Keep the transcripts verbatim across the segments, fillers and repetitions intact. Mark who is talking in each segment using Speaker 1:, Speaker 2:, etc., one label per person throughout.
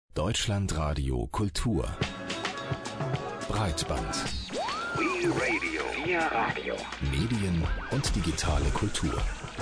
Speaker 1: Deutschlandradio Kultur. Breitband.
Speaker 2: We Radio. Wir Radio.
Speaker 1: Medien und digitale Kultur.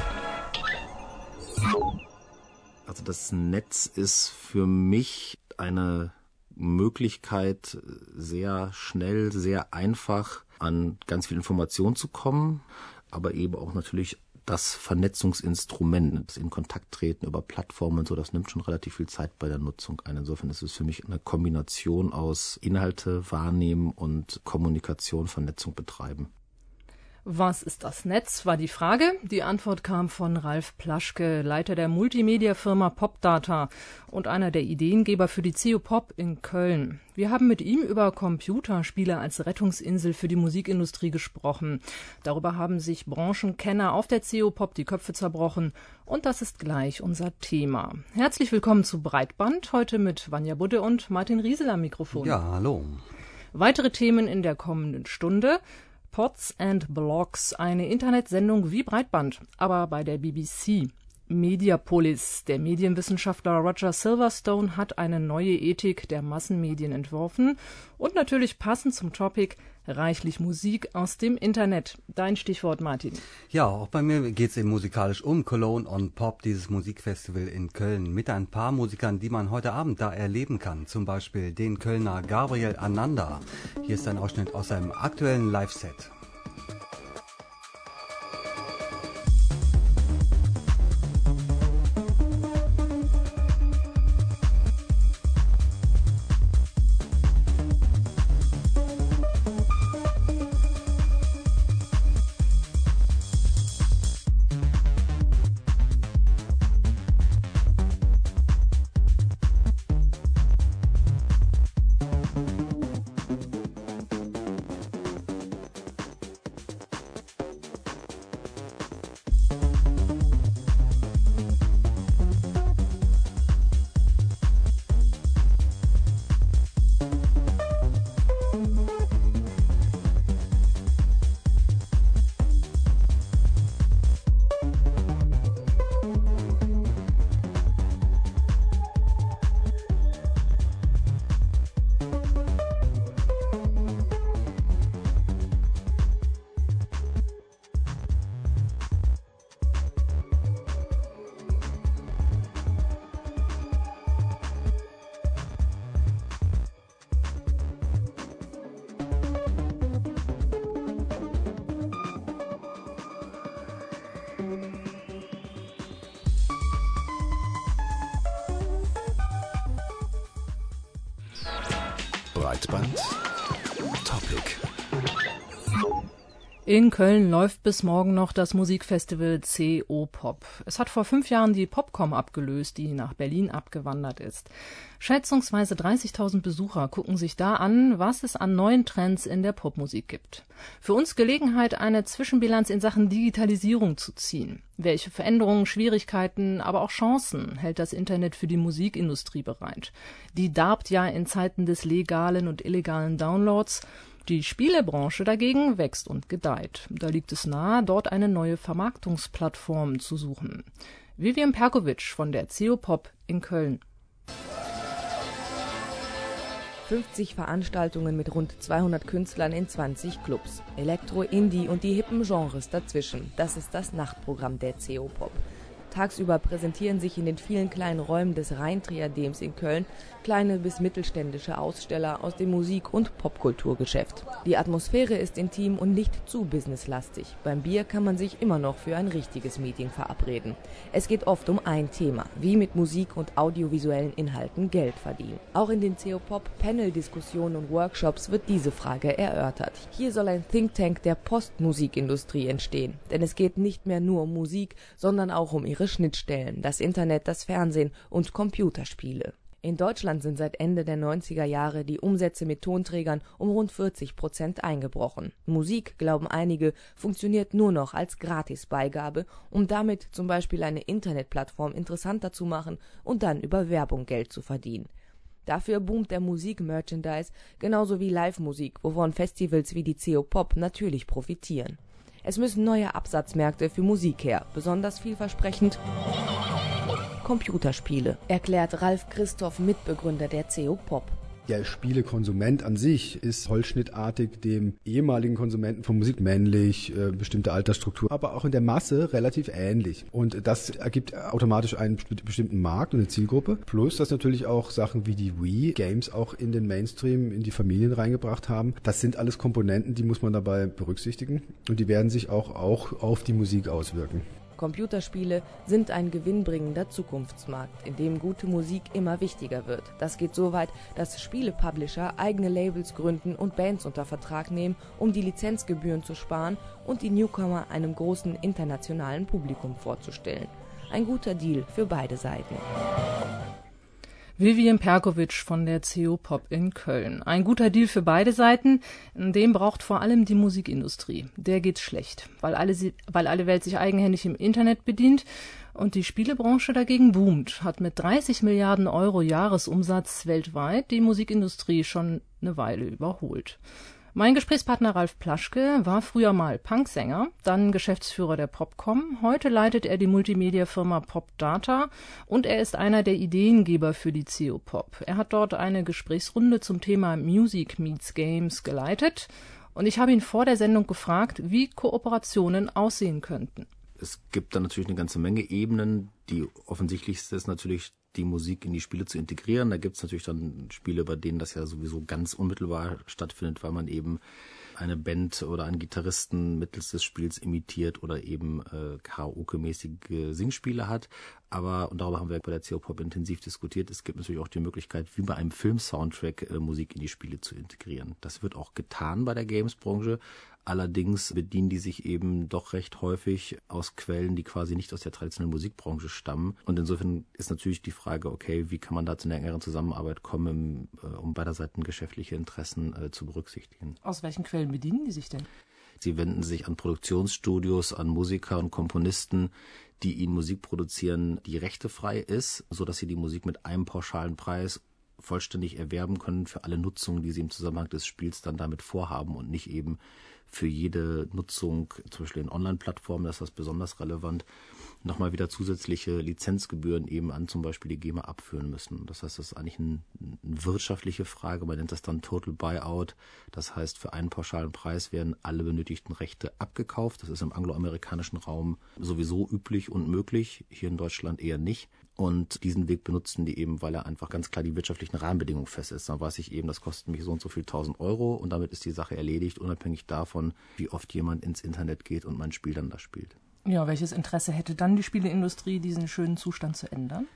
Speaker 3: Also das Netz ist für mich eine Möglichkeit, sehr schnell, sehr einfach an ganz viel Information zu kommen, aber eben auch natürlich das Vernetzungsinstrument, das in Kontakt treten über Plattformen und so, das nimmt schon relativ viel Zeit bei der Nutzung ein. Insofern ist es für mich eine Kombination aus Inhalte wahrnehmen und Kommunikation, Vernetzung betreiben.
Speaker 4: Was ist das Netz, war die Frage. Die Antwort kam von Ralf Plaschke, Leiter der Multimedia-Firma Popdata und einer der Ideengeber für die C O Pop in Köln. Wir haben mit ihm über Computerspiele als Rettungsinsel für die Musikindustrie gesprochen. Darüber haben sich Branchenkenner auf der C O Pop die Köpfe zerbrochen und das ist gleich unser Thema. Herzlich willkommen zu Breitband, heute mit Vanja Budde und Martin Riesel am Mikrofon.
Speaker 5: Ja, hallo.
Speaker 4: Weitere Themen in der kommenden Stunde. Pods and Blogs, eine Internetsendung wie Breitband, aber bei der B B C. Mediapolis, der Medienwissenschaftler Roger Silverstone hat eine neue Ethik der Massenmedien entworfen und natürlich passend zum Topic reichlich Musik aus dem Internet. Dein Stichwort, Martin.
Speaker 5: Ja, auch bei mir geht es eben musikalisch um Cologne on Pop, dieses Musikfestival in Köln, mit ein paar Musikern, die man heute Abend da erleben kann. Zum Beispiel den Kölner Gabriel Ananda. Hier ist ein Ausschnitt aus seinem aktuellen Live-Set.
Speaker 1: Breitband Topic.
Speaker 4: In Köln läuft bis morgen noch das Musikfestival C O Pop. Es hat vor fünf Jahren die Popcom abgelöst, die nach Berlin abgewandert ist. Schätzungsweise dreißigtausend Besucher gucken sich da an, was es an neuen Trends in der Popmusik gibt. Für uns Gelegenheit, eine Zwischenbilanz in Sachen Digitalisierung zu ziehen. Welche Veränderungen, Schwierigkeiten, aber auch Chancen hält das Internet für die Musikindustrie bereit? Die darbt ja in Zeiten des legalen und illegalen Downloads. Die Spielebranche dagegen wächst und gedeiht. Da liegt es nahe, dort eine neue Vermarktungsplattform zu suchen. Vivian Perkovic von der C O Pop in Köln.
Speaker 6: fünfzig Veranstaltungen mit rund zweihundert Künstlern in zwanzig Clubs. Elektro, Indie und die hippen Genres dazwischen. Das ist das Nachtprogramm der C O Pop. Tagsüber präsentieren sich in den vielen kleinen Räumen des Rhein-Triadems in Köln kleine bis mittelständische Aussteller aus dem Musik- und Popkulturgeschäft. Die Atmosphäre ist intim und nicht zu businesslastig. Beim Bier kann man sich immer noch für ein richtiges Meeting verabreden. Es geht oft um ein Thema, wie mit Musik und audiovisuellen Inhalten Geld verdienen. Auch in den C O Pop Panel-Diskussionen und Workshops wird diese Frage erörtert. Hier soll ein Think Tank der Postmusikindustrie entstehen, denn es geht nicht mehr nur um Musik, sondern auch um ihre Schnittstellen, das Internet, das Fernsehen und Computerspiele. In Deutschland sind seit Ende der neunziger Jahre die Umsätze mit Tonträgern um rund vierzig Prozent eingebrochen. Musik, glauben einige, funktioniert nur noch als Gratisbeigabe, um damit zum Beispiel eine Internetplattform interessanter zu machen und dann über Werbung Geld zu verdienen. Dafür boomt der Musik-Merchandise, genauso wie Live-Musik, wovon Festivals wie die C O Pop natürlich profitieren. Es müssen neue Absatzmärkte für Musik her, besonders vielversprechend Computerspiele, erklärt Ralf Christoph, Mitbegründer der C O Pop.
Speaker 7: Der Spielekonsument an sich ist holzschnittartig dem ehemaligen Konsumenten von Musik männlich, äh, bestimmte Altersstruktur, aber auch in der Masse relativ ähnlich. Und das ergibt automatisch einen bestimmten Markt und eine Zielgruppe. Plus, dass natürlich auch Sachen wie die Wii Games auch in den Mainstream, in die Familien reingebracht haben. Das sind alles Komponenten, die muss man dabei berücksichtigen. Und die werden sich auch, auch auf die Musik auswirken.
Speaker 6: Computerspiele sind ein gewinnbringender Zukunftsmarkt, in dem gute Musik immer wichtiger wird. Das geht so weit, dass Spielepublisher eigene Labels gründen und Bands unter Vertrag nehmen, um die Lizenzgebühren zu sparen und die Newcomer einem großen internationalen Publikum vorzustellen. Ein guter Deal für beide Seiten.
Speaker 4: Vivian Perkovic von der C O Pop in Köln. Ein guter Deal für beide Seiten. Den braucht vor allem die Musikindustrie. Der geht schlecht, weil alle, weil alle Welt sich eigenhändig im Internet bedient. Und die Spielebranche dagegen boomt, hat mit dreißig Milliarden Euro Jahresumsatz weltweit die Musikindustrie schon eine Weile überholt. Mein Gesprächspartner Ralf Plaschke war früher mal Punksänger, dann Geschäftsführer der Popcom. Heute leitet er die Multimedia-Firma PopData und er ist einer der Ideengeber für die C O Pop. Er hat dort eine Gesprächsrunde zum Thema Music Meets Games geleitet und ich habe ihn vor der Sendung gefragt, wie Kooperationen aussehen könnten.
Speaker 3: Es gibt da natürlich eine ganze Menge Ebenen. Die offensichtlichste ist natürlich, die Musik in die Spiele zu integrieren. Da gibt es natürlich dann Spiele, bei denen das ja sowieso ganz unmittelbar stattfindet, weil man eben eine Band oder einen Gitarristen mittels des Spiels imitiert oder eben äh, Karaoke-mäßige Singspiele hat. Aber, und darüber haben wir bei der C O Pop intensiv diskutiert, es gibt natürlich auch die Möglichkeit, wie bei einem Film-Soundtrack äh, Musik in die Spiele zu integrieren. Das wird auch getan bei der Games-Branche. Allerdings bedienen die sich eben doch recht häufig aus Quellen, die quasi nicht aus der traditionellen Musikbranche stammen. Und insofern ist natürlich die Frage, okay, wie kann man da zu einer engeren Zusammenarbeit kommen, um beider Seiten geschäftliche Interessen äh, zu berücksichtigen.
Speaker 4: Aus welchen Quellen bedienen die sich denn?
Speaker 3: Sie wenden sich an Produktionsstudios, an Musiker und Komponisten, die ihnen Musik produzieren, die rechtefrei ist, sodass sie die Musik mit einem pauschalen Preis vollständig erwerben können für alle Nutzungen, die sie im Zusammenhang des Spiels dann damit vorhaben und nicht eben für jede Nutzung, zum Beispiel in Online-Plattformen, das ist das besonders relevant, nochmal wieder zusätzliche Lizenzgebühren eben an zum Beispiel die GEMA abführen müssen. Das heißt, das ist eigentlich ein, eine wirtschaftliche Frage, man nennt das dann Total Buyout. Das heißt, für einen pauschalen Preis werden alle benötigten Rechte abgekauft. Das ist im angloamerikanischen Raum sowieso üblich und möglich, hier in Deutschland eher nicht. Und diesen Weg benutzen die eben, weil er einfach ganz klar die wirtschaftlichen Rahmenbedingungen festsetzt. Dann weiß ich eben, das kostet mich so und so viel tausend Euro und damit ist die Sache erledigt, unabhängig davon, wie oft jemand ins Internet geht und mein Spiel dann da spielt.
Speaker 4: Ja, welches Interesse hätte dann die Spieleindustrie, diesen schönen Zustand zu ändern?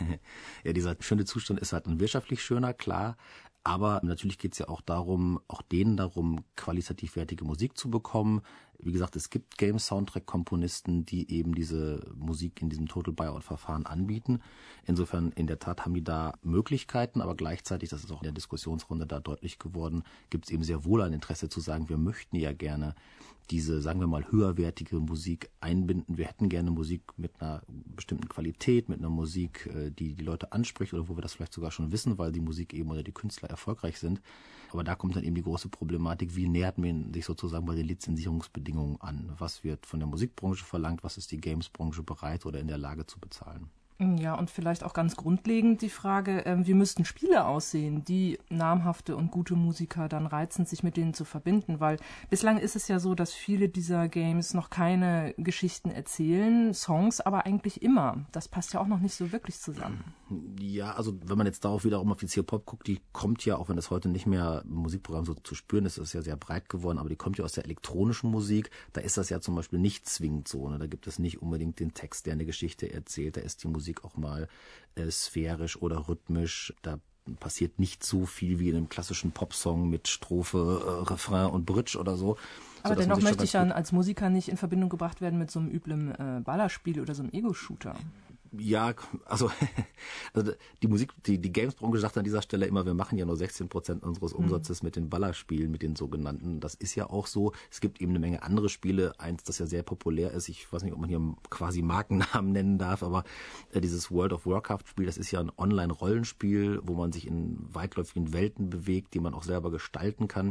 Speaker 3: Ja, dieser schöne Zustand ist halt ein wirtschaftlich schöner, klar. Aber natürlich geht es ja auch darum, auch denen darum, qualitativ wertige Musik zu bekommen. Wie gesagt, es gibt Game-Soundtrack-Komponisten, die eben diese Musik in diesem Total-Buyout-Verfahren anbieten. Insofern, in der Tat haben die da Möglichkeiten, aber gleichzeitig, das ist auch in der Diskussionsrunde da deutlich geworden, gibt es eben sehr wohl ein Interesse zu sagen, wir möchten ja gerne diese, sagen wir mal, höherwertige Musik einbinden. Wir hätten gerne Musik mit einer bestimmten Qualität, mit einer Musik, die die Leute anspricht oder wo wir das vielleicht sogar schon wissen, weil die Musik eben oder die Künstler erfolgreich sind. Aber da kommt dann eben die große Problematik, wie nähert man sich sozusagen bei den Lizenzierungsbedingungen an? Was wird von der Musikbranche verlangt? Was ist die Gamesbranche bereit oder in der Lage zu bezahlen?
Speaker 4: Ja, und vielleicht auch ganz grundlegend die Frage, äh, wie müssten Spiele aussehen, die namhafte und gute Musiker dann reizen, sich mit denen zu verbinden? Weil bislang ist es ja so, dass viele dieser Games noch keine Geschichten erzählen, Songs aber eigentlich immer. Das passt ja auch noch nicht so wirklich zusammen.
Speaker 3: Ja, also wenn man jetzt darauf wiederum auf die C O Pop guckt, die kommt ja, auch wenn das heute nicht mehr im Musikprogramm so zu spüren ist, ist ja sehr breit geworden, aber die kommt ja aus der elektronischen Musik. Da ist das ja zum Beispiel nicht zwingend so. Ne? Da gibt es nicht unbedingt den Text, der eine Geschichte erzählt. Da ist die Musik auch mal äh, sphärisch oder rhythmisch. Da passiert nicht so viel wie in einem klassischen Popsong mit Strophe, äh, Refrain und Bridge oder so.
Speaker 4: Aber so, dennoch möchte ich ja als Musiker nicht in Verbindung gebracht werden mit so einem üblen äh, Ballerspiel oder so einem Ego-Shooter.
Speaker 3: Ja, also, also die Musik, die, die Games-Branche sagt an dieser Stelle immer, wir machen ja nur sechzehn Prozent unseres Umsatzes mhm. mit den Ballerspielen, mit den sogenannten. Das ist ja auch so. Es gibt eben eine Menge andere Spiele. Eins, das ja sehr populär ist. Ich weiß nicht, ob man hier quasi Markennamen nennen darf, aber äh, dieses World of Warcraft-Spiel, das ist ja ein Online-Rollenspiel, wo man sich in weitläufigen Welten bewegt, die man auch selber gestalten kann.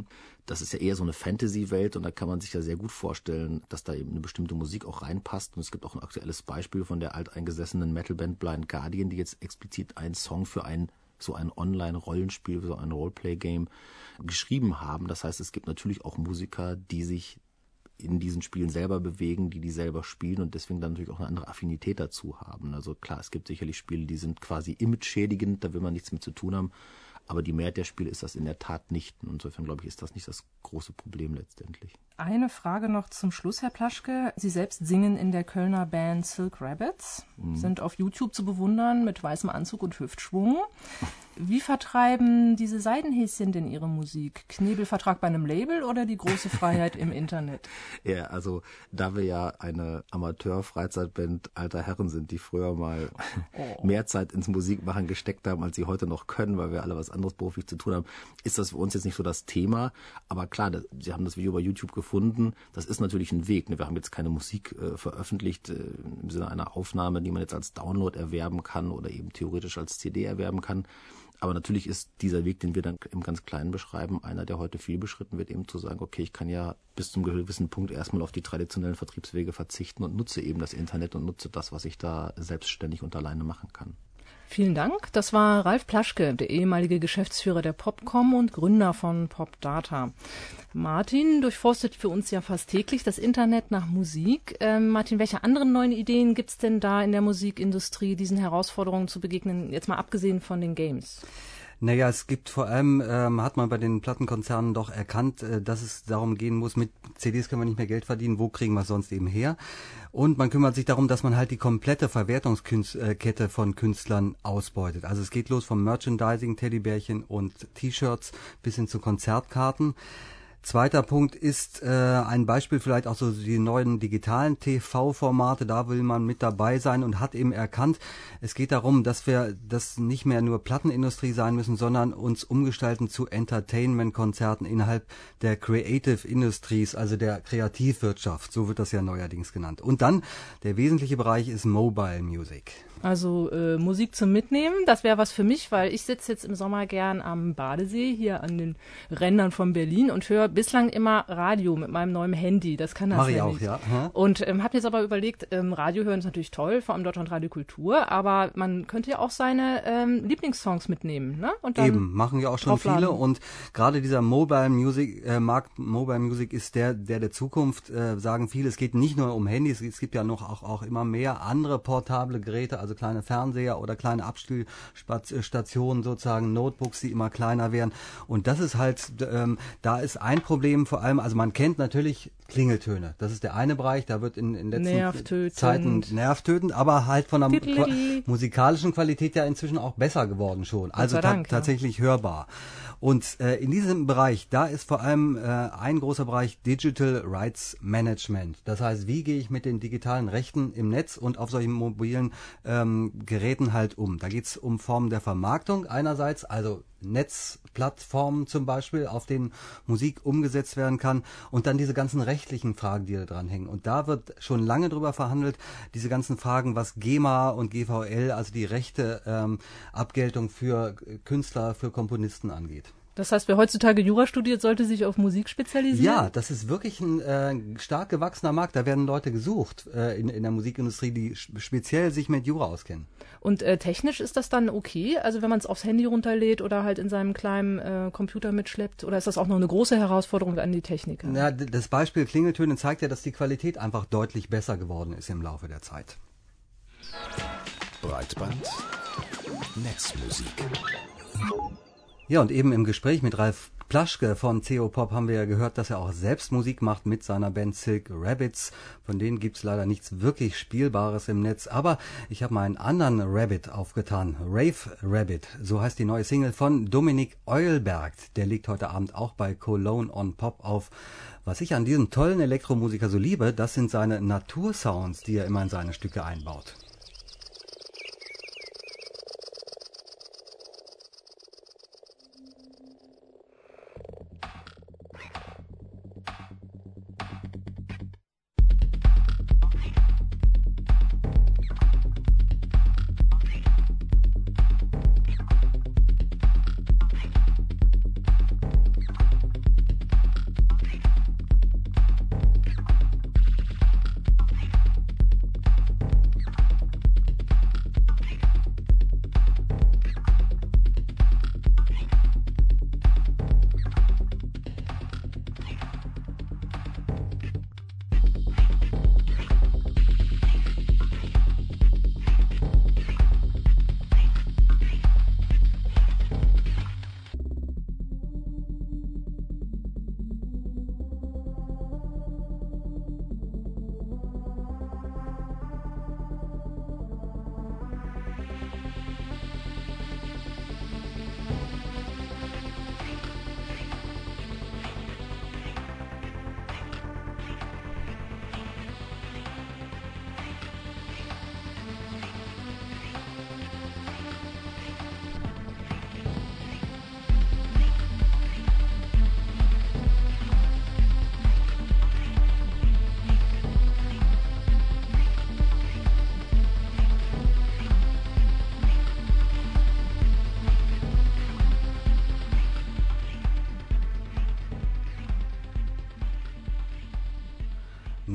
Speaker 3: das ist ja eher so eine Fantasy-Welt und da kann man sich ja sehr gut vorstellen, dass da eben eine bestimmte Musik auch reinpasst. Und es gibt auch ein aktuelles Beispiel von der alteingesessenen Metalband Blind Guardian, die jetzt explizit einen Song für ein so ein Online-Rollenspiel, so ein Roleplay-Game geschrieben haben. Das heißt, es gibt natürlich auch Musiker, die sich in diesen Spielen selber bewegen, die die selber spielen und deswegen dann natürlich auch eine andere Affinität dazu haben. Also klar, es gibt sicherlich Spiele, die sind quasi image-schädigend, da will man nichts mit zu tun haben. Aber die Mehrheit der Spiele ist das in der Tat nicht. Und insofern, glaube ich, ist das nicht das große Problem letztendlich.
Speaker 4: Eine Frage noch zum Schluss, Herr Plaschke. Sie selbst singen in der Kölner Band Silk Rabbits, mhm. sind auf YouTube zu bewundern mit weißem Anzug und Hüftschwung. Wie vertreiben diese Seidenhäschen denn ihre Musik? Knebelvertrag bei einem Label oder die große Freiheit im Internet?
Speaker 3: Ja, also da wir ja eine Amateur-Freizeitband alter Herren sind, die früher mal oh. mehr Zeit ins Musikmachen gesteckt haben, als sie heute noch können, weil wir alle was anderes beruflich zu tun haben, ist das für uns jetzt nicht so das Thema. Aber klar, das, Sie haben das Video bei YouTube gefunden. Das ist natürlich ein Weg. Ne? Wir haben jetzt keine Musik äh, veröffentlicht äh, im Sinne einer Aufnahme, die man jetzt als Download erwerben kann oder eben theoretisch als C D erwerben kann. Aber natürlich ist dieser Weg, den wir dann im ganz Kleinen beschreiben, einer, der heute viel beschritten wird, eben zu sagen, okay, ich kann ja bis zum gewissen Punkt erstmal auf die traditionellen Vertriebswege verzichten und nutze eben das Internet und nutze das, was ich da selbstständig und alleine machen kann.
Speaker 4: Vielen Dank. Das war Ralf Plaschke, der ehemalige Geschäftsführer der Popcom und Gründer von Popdata. Martin durchforstet für uns ja fast täglich das Internet nach Musik. Ähm, Martin, welche anderen neuen Ideen gibt es denn da in der Musikindustrie, diesen Herausforderungen zu begegnen, jetzt mal abgesehen von den Games?
Speaker 5: Naja, es gibt vor allem, ähm, hat man bei den Plattenkonzernen doch erkannt, äh, dass es darum gehen muss, mit C Ds können wir nicht mehr Geld verdienen, wo kriegen wir es sonst eben her? Und man kümmert sich darum, dass man halt die komplette Verwertungskette von Künstlern ausbeutet. Also es geht los vom Merchandising, Teddybärchen und T-Shirts bis hin zu Konzertkarten. Zweiter Punkt ist äh, ein Beispiel vielleicht auch so die neuen digitalen T V-Formate, da will man mit dabei sein und hat eben erkannt, es geht darum, dass wir das nicht mehr nur Plattenindustrie sein müssen, sondern uns umgestalten zu Entertainment-Konzerten innerhalb der Creative Industries, also der Kreativwirtschaft, so wird das ja neuerdings genannt. Und dann, der wesentliche Bereich ist Mobile Music.
Speaker 4: Also äh, Musik zum Mitnehmen, das wäre was für mich, weil ich sitze jetzt im Sommer gern am Badesee, hier an den Rändern von Berlin und höre bislang immer Radio mit meinem neuen Handy. Das kann das
Speaker 5: Mach ich
Speaker 4: ja
Speaker 5: auch,
Speaker 4: nicht.
Speaker 5: ja. Hm?
Speaker 4: Und ähm, habe jetzt aber überlegt, ähm, Radio hören ist natürlich toll, vor allem Deutschlandradio Kultur, aber man könnte ja auch seine ähm, Lieblingssongs mitnehmen, ne? Und dann
Speaker 5: eben, machen ja auch schon viele und gerade dieser Mobile Music, äh, Markt Mobile Music ist der, der der Zukunft, äh, sagen viele, es geht nicht nur um Handys, es gibt ja noch auch, auch immer mehr andere portable Geräte, also kleine Fernseher oder kleine Abspielstationen sozusagen, Notebooks, die immer kleiner werden. Und das ist halt, ähm, da ist ein Problem vor allem, also man kennt natürlich Klingeltöne. Das ist der eine Bereich, da wird in, in letzten
Speaker 4: nervtötend.
Speaker 5: Zeiten nervtötend, aber halt von der qua- musikalischen Qualität ja inzwischen auch besser geworden schon. Also ta-
Speaker 4: Dank,
Speaker 5: tatsächlich
Speaker 4: ja.
Speaker 5: hörbar. Und äh, in diesem Bereich, da ist vor allem äh, ein großer Bereich Digital Rights Management. Das heißt, wie gehe ich mit den digitalen Rechten im Netz und auf solchen mobilen ähm, Geräten halt um? Da geht es um Formen der Vermarktung einerseits, also Netzplattformen zum Beispiel, auf denen Musik umgesetzt werden kann und dann diese ganzen rechtlichen Fragen, die da dran hängen. Und da wird schon lange drüber verhandelt, diese ganzen Fragen, was GEMA und G V L, also die Rechte ähm, Abgeltung für Künstler, für Komponisten angeht.
Speaker 4: Das heißt, wer heutzutage Jura studiert, sollte sich auf Musik spezialisieren?
Speaker 5: Ja, das ist wirklich ein äh, stark gewachsener Markt. Da werden Leute gesucht äh, in, in der Musikindustrie, die speziell sich mit Jura auskennen.
Speaker 4: Und äh, technisch ist das dann okay? Also wenn man es aufs Handy runterlädt oder halt in seinem kleinen äh, Computer mitschleppt? Oder ist das auch noch eine große Herausforderung an die Techniker?
Speaker 5: Ja, das Beispiel Klingeltöne zeigt ja, dass die Qualität einfach deutlich besser geworden ist im Laufe der Zeit.
Speaker 1: Breitband, Netzmusik.
Speaker 5: Ja, und eben im Gespräch mit Ralf Plaschke von C O Pop haben wir ja gehört, dass er auch selbst Musik macht mit seiner Band Silk Rabbits. Von denen gibt's leider nichts wirklich Spielbares im Netz, aber ich habe mal einen anderen Rabbit aufgetan. Rave Rabbit, so heißt die neue Single von Dominik Eulberg. Der liegt heute Abend auch bei Cologne on Pop auf. Was ich an diesem tollen Elektromusiker so liebe, das sind seine Natursounds, die er immer in seine Stücke einbaut.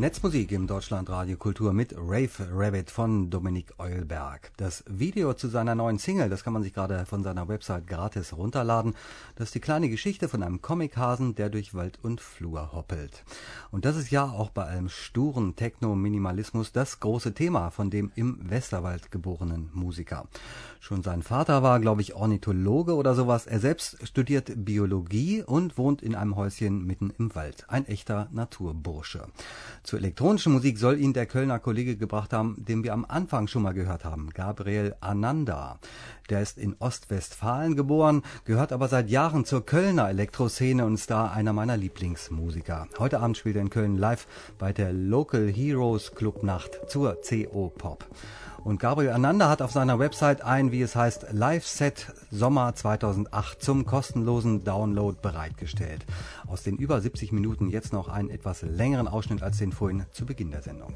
Speaker 5: Netzmusik im Deutschlandradio Kultur mit Rave Rabbit von Dominik Eulberg. Das Video zu seiner neuen Single, das kann man sich gerade von seiner Website gratis runterladen. Das ist die kleine Geschichte von einem Comichasen, der durch Wald und Flur hoppelt. Und das ist ja auch bei allem sturen Techno-Minimalismus das große Thema von dem im Westerwald geborenen Musiker. Schon sein Vater war, glaube ich, Ornithologe oder sowas. Er selbst studiert Biologie und wohnt in einem Häuschen mitten im Wald. Ein echter Naturbursche. Zur elektronischen Musik soll ihn der Kölner Kollege gebracht haben, den wir am Anfang schon mal gehört haben, Gabriel Ananda. Der ist in Ostwestfalen geboren, gehört aber seit Jahren zur Kölner Elektroszene und ist da einer meiner Lieblingsmusiker. Heute Abend spielt er in Köln live bei der Local Heroes Clubnacht zur C O Pop. Und Gabriel Ananda hat auf seiner Website ein, wie es heißt, Live-Set Sommer zweitausendacht zum kostenlosen Download bereitgestellt. Aus den über siebzig Minuten jetzt noch einen etwas längeren Ausschnitt als den vorhin zu Beginn der Sendung.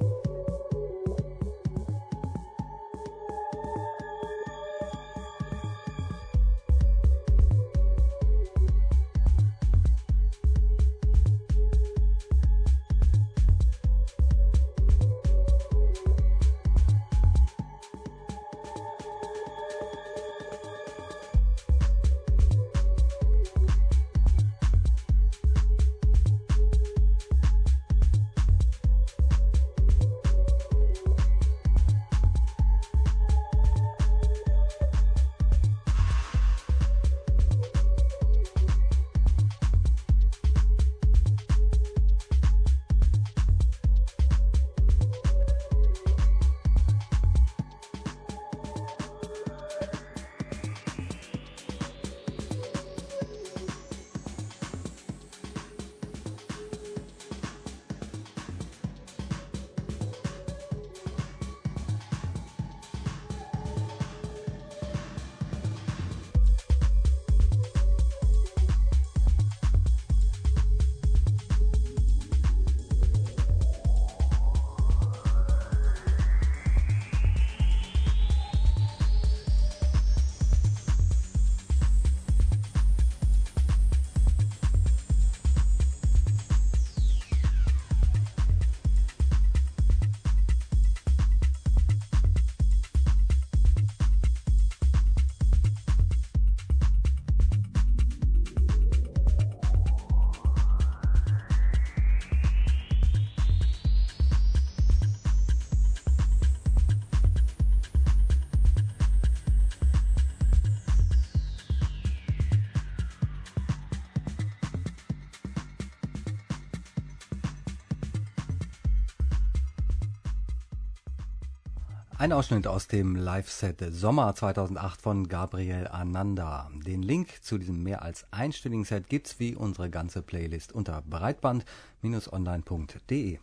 Speaker 5: Ein Ausschnitt aus dem Live-Set Sommer zweitausendacht von Gabriel Ananda. Den Link zu diesem mehr als einstündigen Set gibt's wie unsere ganze Playlist unter breitband Bindestrich online Punkt de.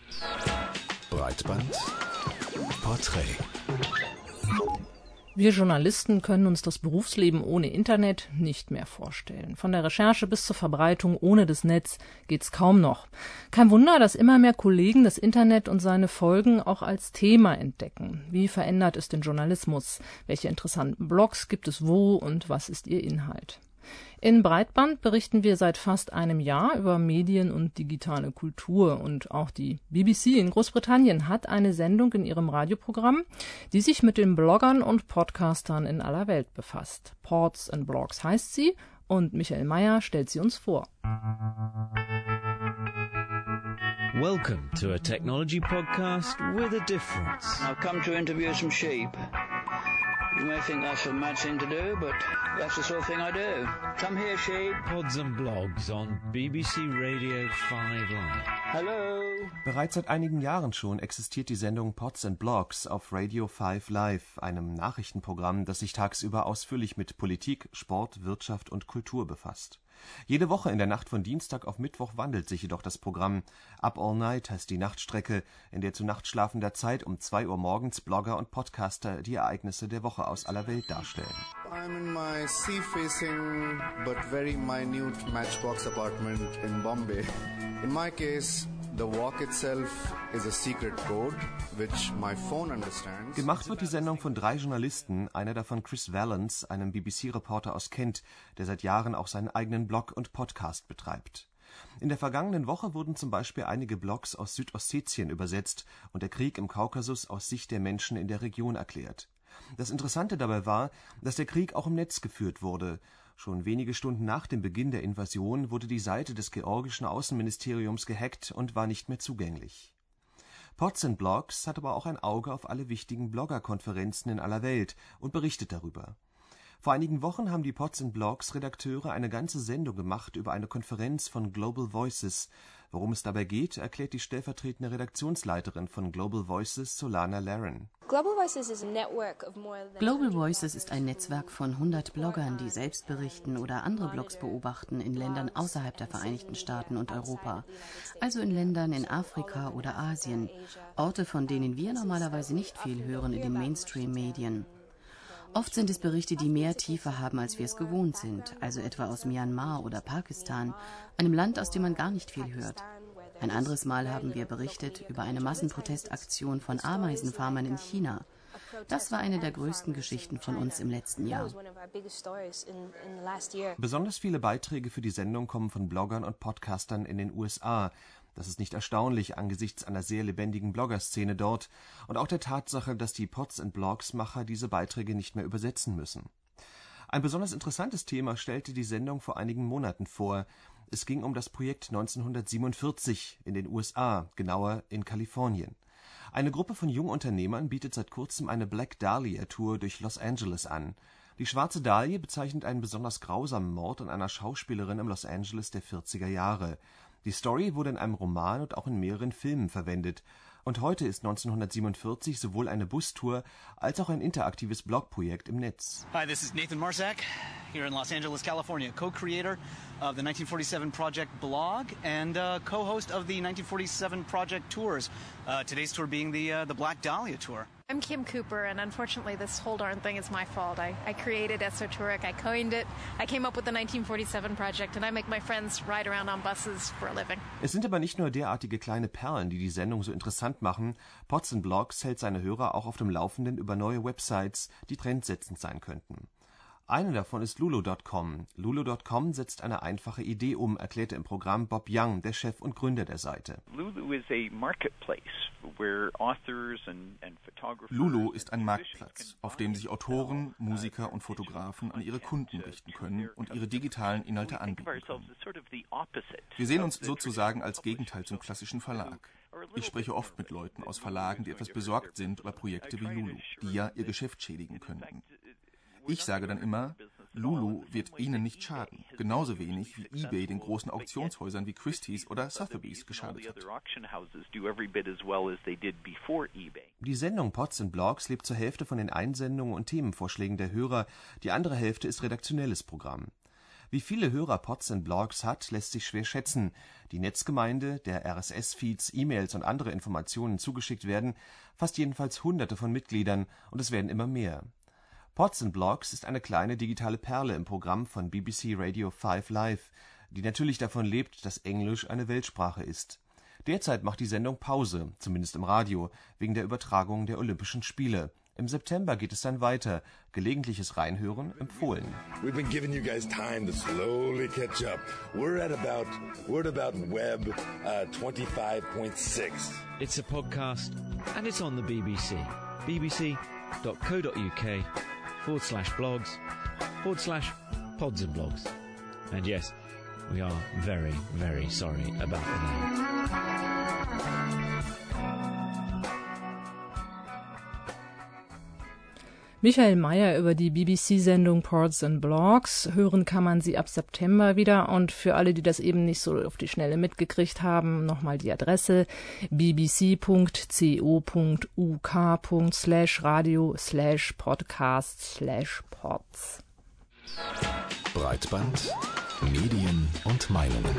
Speaker 1: Breitband Porträt.
Speaker 4: Wir Journalisten können uns das Berufsleben ohne Internet nicht mehr vorstellen. Von der Recherche bis zur Verbreitung ohne das Netz geht's kaum noch. Kein Wunder, dass immer mehr Kollegen das Internet und seine Folgen auch als Thema entdecken. Wie verändert es den Journalismus? Welche interessanten Blogs gibt es wo und was ist ihr Inhalt? In Breitband berichten wir seit fast einem Jahr über Medien und digitale Kultur und auch die B B C in Großbritannien hat eine Sendung in ihrem Radioprogramm, die sich mit den Bloggern und Podcastern in aller Welt befasst. Ports and Blogs heißt sie und Michael Mayer stellt sie uns vor.
Speaker 8: Welcome to a technology podcast with a difference.
Speaker 9: I've come to interview some sheep. You may think that's a mad thing to do, but that's the sort of thing I do. Come here, sheep.
Speaker 8: Pods and Blogs on B B C Radio five Live.
Speaker 9: Hello.
Speaker 10: Bereits seit einigen Jahren schon existiert die Sendung Pods and Blogs auf Radio five Live, einem Nachrichtenprogramm, das sich tagsüber ausführlich mit Politik, Sport, Wirtschaft und Kultur befasst. Jede Woche in der Nacht von Dienstag auf Mittwoch wandelt sich jedoch das Programm. Up All Night heißt die Nachtstrecke, in der zu nachtschlafender Zeit um zwei Uhr morgens Blogger und Podcaster die Ereignisse der Woche aus aller Welt darstellen.
Speaker 11: I'm in my sea-facing but very minute matchbox apartment in Bombay. In my case, the walk itself is a secret code, which my phone understands.
Speaker 10: Gemacht wird die Sendung von drei Journalisten, einer davon Chris Valance, einem B B C-Reporter aus Kent, der seit Jahren auch seinen eigenen Blog und Podcast betreibt. In der vergangenen Woche wurden zum Beispiel einige Blogs aus Südossetien übersetzt und der Krieg im Kaukasus aus Sicht der Menschen in der Region erklärt. Das Interessante dabei war, dass der Krieg auch im Netz geführt wurde. Schon wenige Stunden nach dem Beginn der Invasion wurde die Seite des georgischen Außenministeriums gehackt und war nicht mehr zugänglich. Pods and Blogs hat aber auch ein Auge auf alle wichtigen Bloggerkonferenzen in aller Welt und berichtet darüber. Vor einigen Wochen haben die Pods and Blogs Redakteure eine ganze Sendung gemacht über eine Konferenz von Global Voices. Worum es dabei geht, erklärt die stellvertretende Redaktionsleiterin von Global Voices, Solana Laren.
Speaker 12: Global Voices ist ein Netzwerk von hundert Bloggern, die selbst berichten oder andere Blogs beobachten in Ländern außerhalb der Vereinigten Staaten und Europa. Also in Ländern in Afrika oder Asien. Orte, von denen wir normalerweise nicht viel hören in den Mainstream-Medien. Oft sind es Berichte, die mehr Tiefe haben, als wir es gewohnt sind, also etwa aus Myanmar oder Pakistan, einem Land, aus dem man gar nicht viel hört. Ein anderes Mal haben wir berichtet über eine Massenprotestaktion von Ameisenfarmern in China. Das war eine der größten Geschichten von uns im letzten Jahr.
Speaker 10: Besonders viele Beiträge für die Sendung kommen von Bloggern und Podcastern in den U S A. Das ist nicht erstaunlich angesichts einer sehr lebendigen Bloggerszene dort und auch der Tatsache, dass die Pods and Blogs-Macher diese Beiträge nicht mehr übersetzen müssen. Ein besonders interessantes Thema stellte die Sendung vor einigen Monaten vor. Es ging um das Projekt neunzehnhundertsiebenundvierzig in den U S A, genauer in Kalifornien. Eine Gruppe von Jungunternehmern bietet seit kurzem eine Black Dahlia Tour durch Los Angeles an. Die schwarze Dahlie bezeichnet einen besonders grausamen Mord an einer Schauspielerin im Los Angeles der vierziger Jahre. Die Story wurde in einem Roman und auch in mehreren Filmen verwendet. Und heute ist neunzehnhundertsiebenundvierzig sowohl eine Bustour als auch ein interaktives Blogprojekt im Netz.
Speaker 13: Hi, this is Nathan Marsak, here in Los Angeles, California, co-creator of the nineteen forty-seven Project blog and uh, co-host of the nineteen forty-seven Project tours. Uh, today's tour being the uh, the Black Dahlia tour.
Speaker 14: I'm Kim Cooper, and unfortunately this whole darn thing is my fault. I, I created Esoteric, I coined it, I came up with the nineteen forty-seven Project, and I make my friends ride around on buses for a living.
Speaker 10: Es sind aber nicht nur derartige kleine Perlen, die die Sendung so interessant machen. Pods and Blogs hält seine Hörer auch auf dem Laufenden über neue Websites, die trendsetzend sein könnten. Eine davon ist Lulu Punkt com. Lulu Punkt com setzt eine einfache Idee um, erklärte im Programm Bob Young, der Chef und Gründer der Seite.
Speaker 15: Lulu is a marketplace where authors and, and photographers
Speaker 16: Lulu ist ein Marktplatz, auf dem sich Autoren, Musiker und Fotografen an ihre Kunden richten können und ihre digitalen Inhalte anbieten können. Wir sehen uns sozusagen als Gegenteil zum klassischen Verlag. Ich spreche oft mit Leuten aus Verlagen, die etwas besorgt sind über Projekte wie Lulu, die ja ihr Geschäft schädigen könnten. Ich sage dann immer, Lulu wird Ihnen nicht schaden, genauso wenig wie eBay den großen Auktionshäusern wie Christie's oder Sotheby's geschadet hat.
Speaker 10: Die Sendung Pods and Blogs lebt zur Hälfte von den Einsendungen und Themenvorschlägen der Hörer, die andere Hälfte ist redaktionelles Programm. Wie viele Hörer Pods and Blogs hat, lässt sich schwer schätzen. Die Netzgemeinde, der R S S-Feeds, E-Mails und andere Informationen zugeschickt werden, fasst jedenfalls Hunderte von Mitgliedern und es werden immer mehr. Pods and Blogs ist eine kleine digitale Perle im Programm von B B C Radio fünf Live, die natürlich davon lebt, dass Englisch eine Weltsprache ist. Derzeit macht die Sendung Pause, zumindest im Radio, wegen der Übertragung der Olympischen Spiele. Im September geht es dann weiter. Gelegentliches Reinhören empfohlen.
Speaker 17: We've been giving you guys time to slowly catch up. We're at about we're at about web uh, twenty-five point six.
Speaker 8: It's a podcast and it's on the B B C. b b c dot co dot u k forward slash blogs forward slash pods and blogs. And yes, we are very, very sorry about the name.
Speaker 4: Michael Mayer über die B B C-Sendung Pods and Blogs. Hören kann man sie ab September wieder. Und für alle, die das eben nicht so auf die Schnelle mitgekriegt haben, nochmal die Adresse b b c punkt co punkt u k slash radio slash podcast slash pods.
Speaker 1: Breitband, Medien und Meinungen.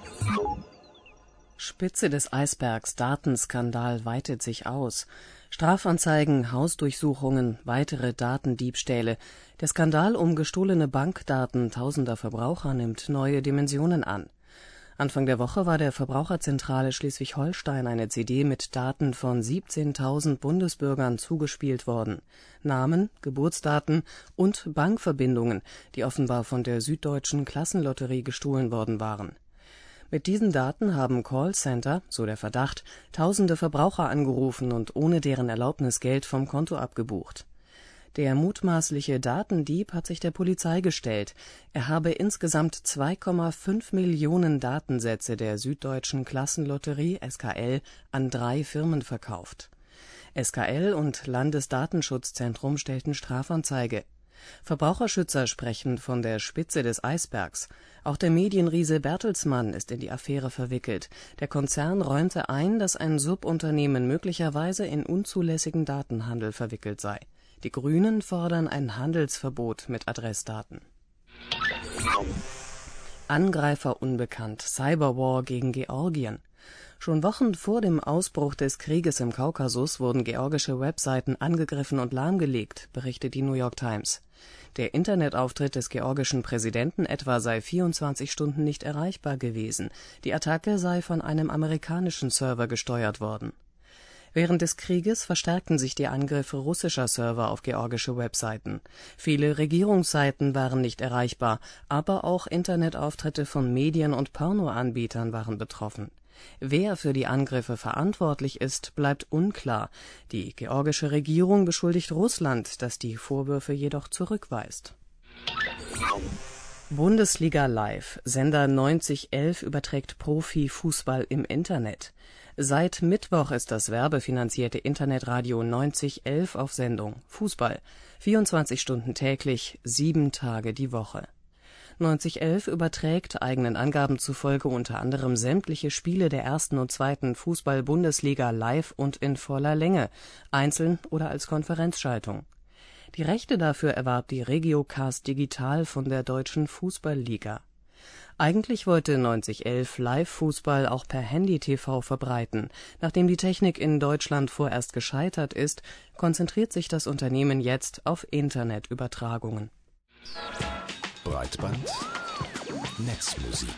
Speaker 12: Spitze des Eisbergs, Datenskandal weitet sich aus. Strafanzeigen, Hausdurchsuchungen, weitere Datendiebstähle. Der Skandal um gestohlene Bankdaten tausender Verbraucher nimmt neue Dimensionen an. Anfang der Woche war der Verbraucherzentrale Schleswig-Holstein eine C D mit Daten von siebzehntausend Bundesbürgern zugespielt worden. Namen, Geburtsdaten und Bankverbindungen, die offenbar von der Süddeutschen Klassenlotterie gestohlen worden waren.
Speaker 18: Mit diesen Daten haben Callcenter, so der Verdacht, tausende Verbraucher angerufen und ohne deren Erlaubnis Geld vom Konto abgebucht. Der mutmaßliche Datendieb hat sich der Polizei gestellt. Er habe insgesamt zwei Komma fünf Millionen Datensätze der Süddeutschen Klassenlotterie S K L an drei Firmen verkauft. S K L und Landesdatenschutzzentrum stellten Strafanzeige. Verbraucherschützer sprechen von der Spitze des Eisbergs. Auch der Medienriese Bertelsmann ist in die Affäre verwickelt. Der Konzern räumte ein, dass ein Subunternehmen möglicherweise in unzulässigen Datenhandel verwickelt sei. Die Grünen fordern ein Handelsverbot mit Adressdaten. Angreifer unbekannt, Cyberwar gegen Georgien. Schon Wochen vor dem Ausbruch des Krieges im Kaukasus wurden georgische Webseiten angegriffen und lahmgelegt, berichtet die New York Times. Der Internetauftritt des georgischen Präsidenten etwa sei vierundzwanzig Stunden nicht erreichbar gewesen. Die Attacke sei von einem amerikanischen Server gesteuert worden. Während des Krieges verstärkten sich die Angriffe russischer Server auf georgische Webseiten. Viele Regierungsseiten waren nicht erreichbar, aber auch Internetauftritte von Medien- und Pornoanbietern waren betroffen. Wer für die Angriffe verantwortlich ist, bleibt unklar. Die georgische Regierung beschuldigt Russland, das die Vorwürfe jedoch zurückweist. Bundesliga Live. Sender neunzig elf überträgt Profifußball im Internet. Seit Mittwoch ist das werbefinanzierte Internetradio neunzig elf auf Sendung. Fußball. vierundzwanzig Stunden täglich, sieben Tage die Woche. neunzig elf überträgt eigenen Angaben zufolge unter anderem sämtliche Spiele der ersten und zweiten Fußball-Bundesliga live und in voller Länge, einzeln oder als Konferenzschaltung. Die Rechte dafür erwarb die Regiocast Digital von der Deutschen Fußballliga. Eigentlich wollte neunzig elf Live-Fußball auch per Handy-T V verbreiten. Nachdem die Technik in Deutschland vorerst gescheitert ist, konzentriert sich das Unternehmen jetzt auf Internetübertragungen.
Speaker 1: Breitband, Netzmusik.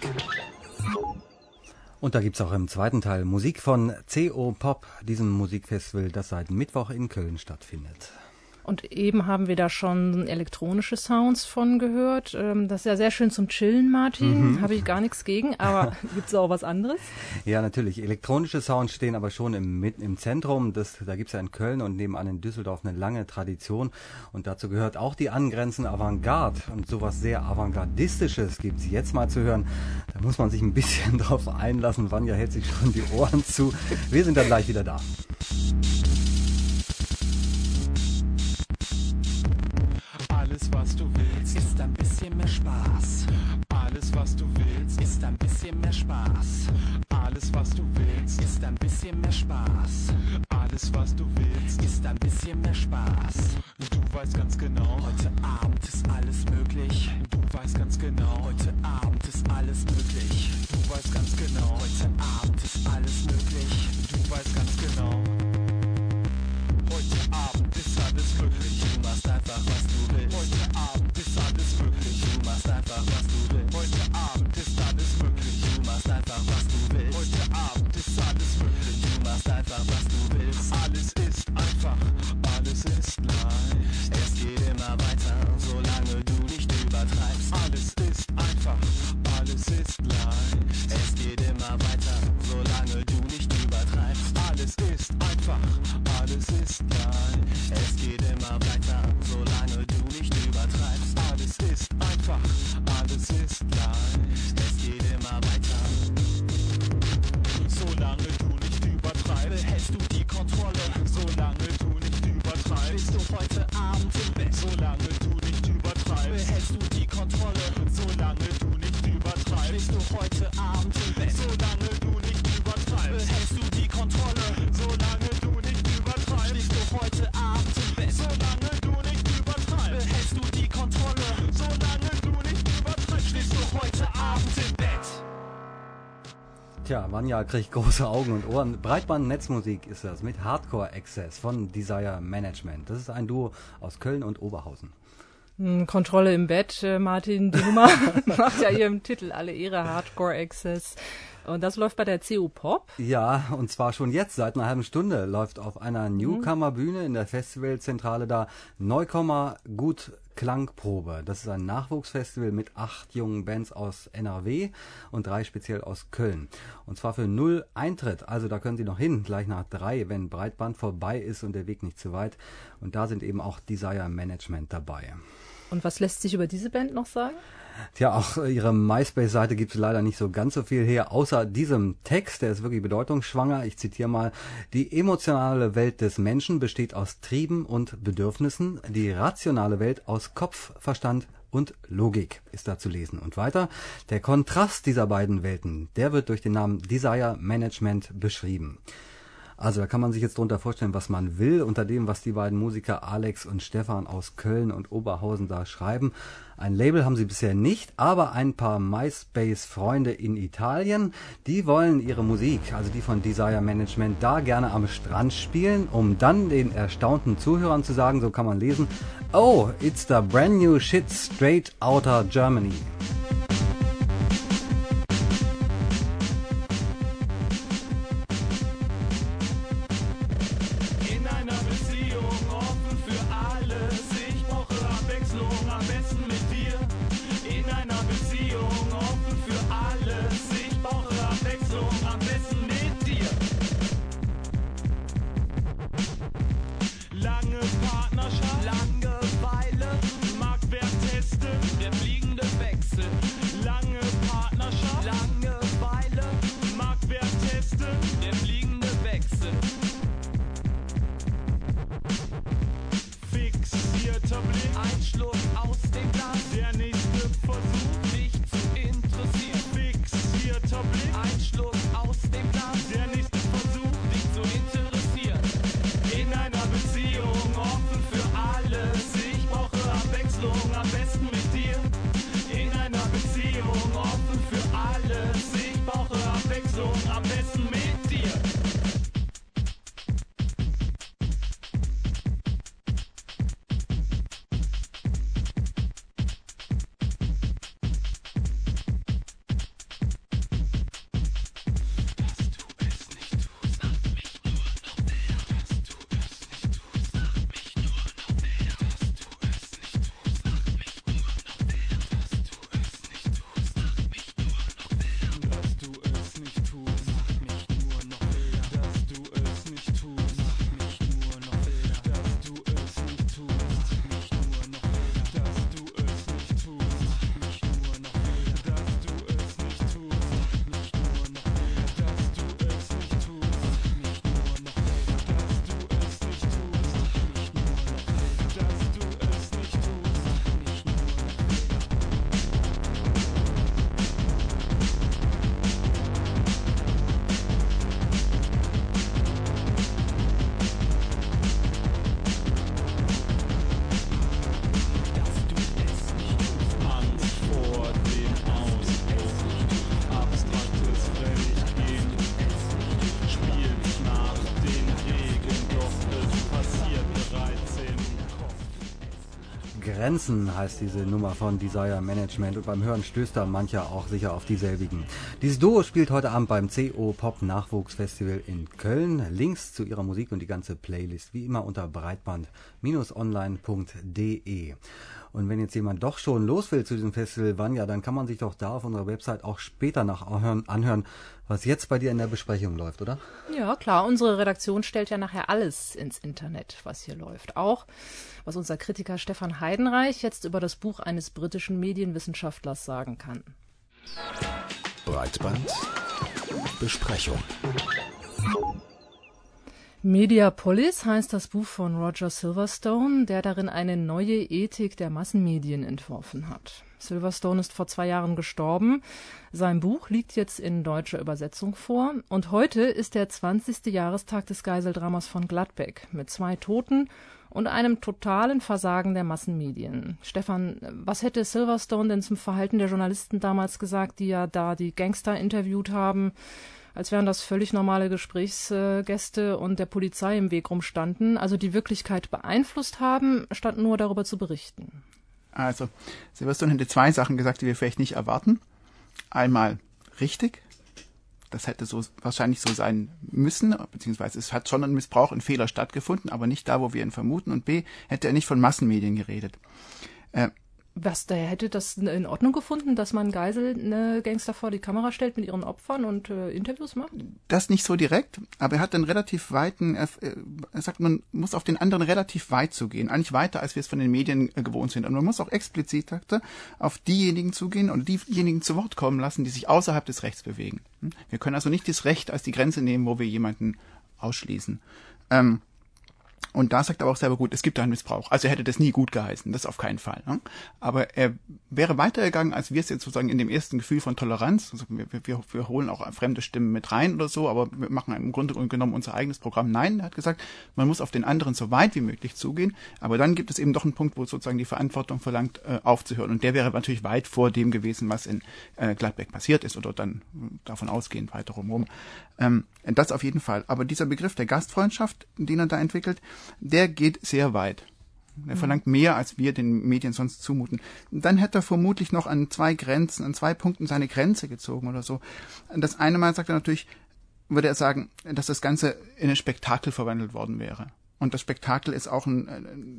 Speaker 5: Und da gibt's auch im zweiten Teil Musik von C O Pop, diesem Musikfestival, das seit Mittwoch in Köln stattfindet.
Speaker 4: Und eben haben wir da schon elektronische Sounds von gehört. Das ist ja sehr schön zum Chillen, Martin. Mhm. Habe ich gar nichts gegen, aber gibt's auch was anderes?
Speaker 5: Ja, natürlich. Elektronische Sounds stehen aber schon im, im Zentrum. Das, da gibt's ja in Köln und nebenan in Düsseldorf eine lange Tradition. Und dazu gehört auch die angrenzende Avantgarde. Und sowas sehr Avantgardistisches gibt's jetzt mal zu hören. Da muss man sich ein bisschen drauf einlassen. Vanja hält sich schon die Ohren zu. Wir sind dann gleich wieder da.
Speaker 19: Alles, was du willst, ist ein bisschen mehr Spaß. Alles, was du willst, ist ein bisschen mehr Spaß. Alles, was du willst, ist ein bisschen mehr Spaß. Alles, was du willst, ist ein bisschen mehr Spaß. Du weißt ganz genau, heute Abend ist alles möglich. Du weißt ganz genau, heute Abend ist alles möglich. Du weißt ganz genau, heute Abend ist alles möglich. Du weißt ganz genau, heute Abend ist alles möglich. Du machst einfach, was du willst. Heute Abend ist alles möglich. Du machst einfach, was du willst. Heute Abend ist alles möglich. Du machst einfach, was du willst. Heute Abend ist alles möglich. Du machst einfach, was du willst. Alles ist einfach, alles ist leicht. Es geht immer weiter, solange du nicht übertreibst. Alles ist einfach, alles ist leicht. Es geht immer weiter, solange du nicht übertreibst. Alles ist einfach, alles ist leicht. Es geht immer weiter, solange du nicht übertreibst. Alles ist einfach, alles ist leicht. Es geht immer weiter. Solange du nicht übertreibst, hältst du die Kontrolle. Solange du nicht übertreibst, bist du heute Abend im Bett. Solange du nicht übertreibst, hältst du die Kontrolle. Solange du nicht übertreibst, bist du heute Abend im Bett. Solange du nicht übertreibst, hältst du die Kontrolle. Solange du nicht übertreibst, bist du heute Abend im Bett. Solange du nicht übertreibst, hältst du die Kontrolle. Solange du nicht übertreibst, bist du heute Abend im Bett.
Speaker 5: Tja, Vanja kriegt große Augen und Ohren. Breitband-Netzmusik ist das mit Hardcore Access von Desire Management. Das ist ein Duo aus Köln und Oberhausen.
Speaker 4: Kontrolle im Bett, Martin, die Nummer macht ja ihrem Titel alle Ehre, Hardcore Access. Und das läuft bei der C O Pop?
Speaker 5: Ja, und zwar schon jetzt, seit einer halben Stunde, läuft auf einer Newcomer-Bühne in der Festivalzentrale da Neukommer gut Klangprobe. Das ist ein Nachwuchsfestival mit acht jungen Bands aus N R W und drei speziell aus Köln. Und zwar für null Eintritt. Also da können Sie noch hin, gleich nach drei, wenn Breitband vorbei ist und der Weg nicht zu weit. Und da sind eben auch Desire Management dabei.
Speaker 4: Und was lässt sich über diese Band noch sagen?
Speaker 5: Tja, auch ihre MySpace-Seite gibt es leider nicht so ganz so viel her, außer diesem Text, der ist wirklich bedeutungsschwanger. Ich zitiere mal: Die emotionale Welt des Menschen besteht aus Trieben und Bedürfnissen, die rationale Welt aus Kopf, Verstand und Logik, ist da zu lesen. Und weiter: Der Kontrast dieser beiden Welten, der wird durch den Namen Desire Management beschrieben. Also da kann man sich jetzt drunter vorstellen, was man will, unter dem, was die beiden Musiker Alex und Stefan aus Köln und Oberhausen da schreiben. Ein Label haben sie bisher nicht, aber ein paar MySpace-Freunde in Italien, die wollen ihre Musik, also die von Desire Management, da gerne am Strand spielen, um dann den erstaunten Zuhörern zu sagen, so kann man lesen: Oh, it's the brand new shit straight outta Germany. Grenzen heißt diese Nummer von Desire Management und beim Hören stößt da mancher auch sicher auf dieselbigen. Dieses Duo spielt heute Abend beim C O Pop Nachwuchsfestival in Köln. Links zu ihrer Musik und die ganze Playlist wie immer unter breitband online punkt de. Und wenn jetzt jemand doch schon los will zu diesem Festival, Vanja, dann kann man sich doch da auf unserer Website auch später nach anhören, was jetzt bei dir in der Besprechung läuft, oder?
Speaker 4: Ja, klar. Unsere Redaktion stellt ja nachher alles ins Internet, was hier läuft. Auch, was unser Kritiker Stefan Heidenreich jetzt über das Buch eines britischen Medienwissenschaftlers sagen kann.
Speaker 1: Breitband Besprechung.
Speaker 4: Mediapolis heißt das Buch von Roger Silverstone, der darin eine neue Ethik der Massenmedien entworfen hat. Silverstone ist vor zwei Jahren gestorben. Sein Buch liegt jetzt in deutscher Übersetzung vor. Und heute ist der zwanzigste Jahrestag des Geiseldramas von Gladbeck mit zwei Toten und einem totalen Versagen der Massenmedien. Stefan, was hätte Silverstone denn zum Verhalten der Journalisten damals gesagt, die ja da die Gangster interviewt haben, als wären das völlig normale Gesprächsgäste und der Polizei im Weg rumstanden, also die Wirklichkeit beeinflusst haben, statt nur darüber zu berichten?
Speaker 20: Also, Silverstone hätte zwei Sachen gesagt, die wir vielleicht nicht erwarten. Einmal richtig, das hätte so wahrscheinlich so sein müssen, beziehungsweise es hat schon ein Missbrauch, ein Fehler stattgefunden, aber nicht da, wo wir ihn vermuten. Und B, hätte er nicht von Massenmedien geredet. Äh,
Speaker 4: Was, der hätte das in Ordnung gefunden, dass man Geiselgangster vor die Kamera stellt mit ihren Opfern und äh, Interviews macht?
Speaker 20: Das nicht so direkt, aber er hat einen relativ weiten, er, er sagt, man muss auf den anderen relativ weit zugehen, eigentlich weiter, als wir es von den Medien äh, gewohnt sind. Und man muss auch explizit, sagte, auf diejenigen zugehen und diejenigen zu Wort kommen lassen, die sich außerhalb des Rechts bewegen. Wir können also nicht das Recht als die Grenze nehmen, wo wir jemanden ausschließen. Ähm, Und da sagt er aber auch selber, gut, es gibt einen Missbrauch. Also er hätte das nie gut geheißen, das auf keinen Fall. Ne? Aber er wäre weitergegangen, als wir es jetzt sozusagen in dem ersten Gefühl von Toleranz, also wir, wir, wir holen auch fremde Stimmen mit rein oder so, aber wir machen im Grunde genommen unser eigenes Programm. Nein, er hat gesagt, man muss auf den anderen so weit wie möglich zugehen, aber dann gibt es eben doch einen Punkt, wo sozusagen die Verantwortung verlangt, äh, aufzuhören. Und der wäre natürlich weit vor dem gewesen, was in äh, Gladbeck passiert ist oder dann davon ausgehend weiter rumrum. Ähm, das auf jeden Fall. Aber dieser Begriff der Gastfreundschaft, den er da entwickelt, der geht sehr weit. Er verlangt mehr, als wir den Medien sonst zumuten. Dann hätte er vermutlich noch an zwei Grenzen, an zwei Punkten seine Grenze gezogen oder so. Das eine Mal sagt er natürlich, würde er sagen, dass das Ganze in ein Spektakel verwandelt worden wäre. Und das Spektakel ist auch ein,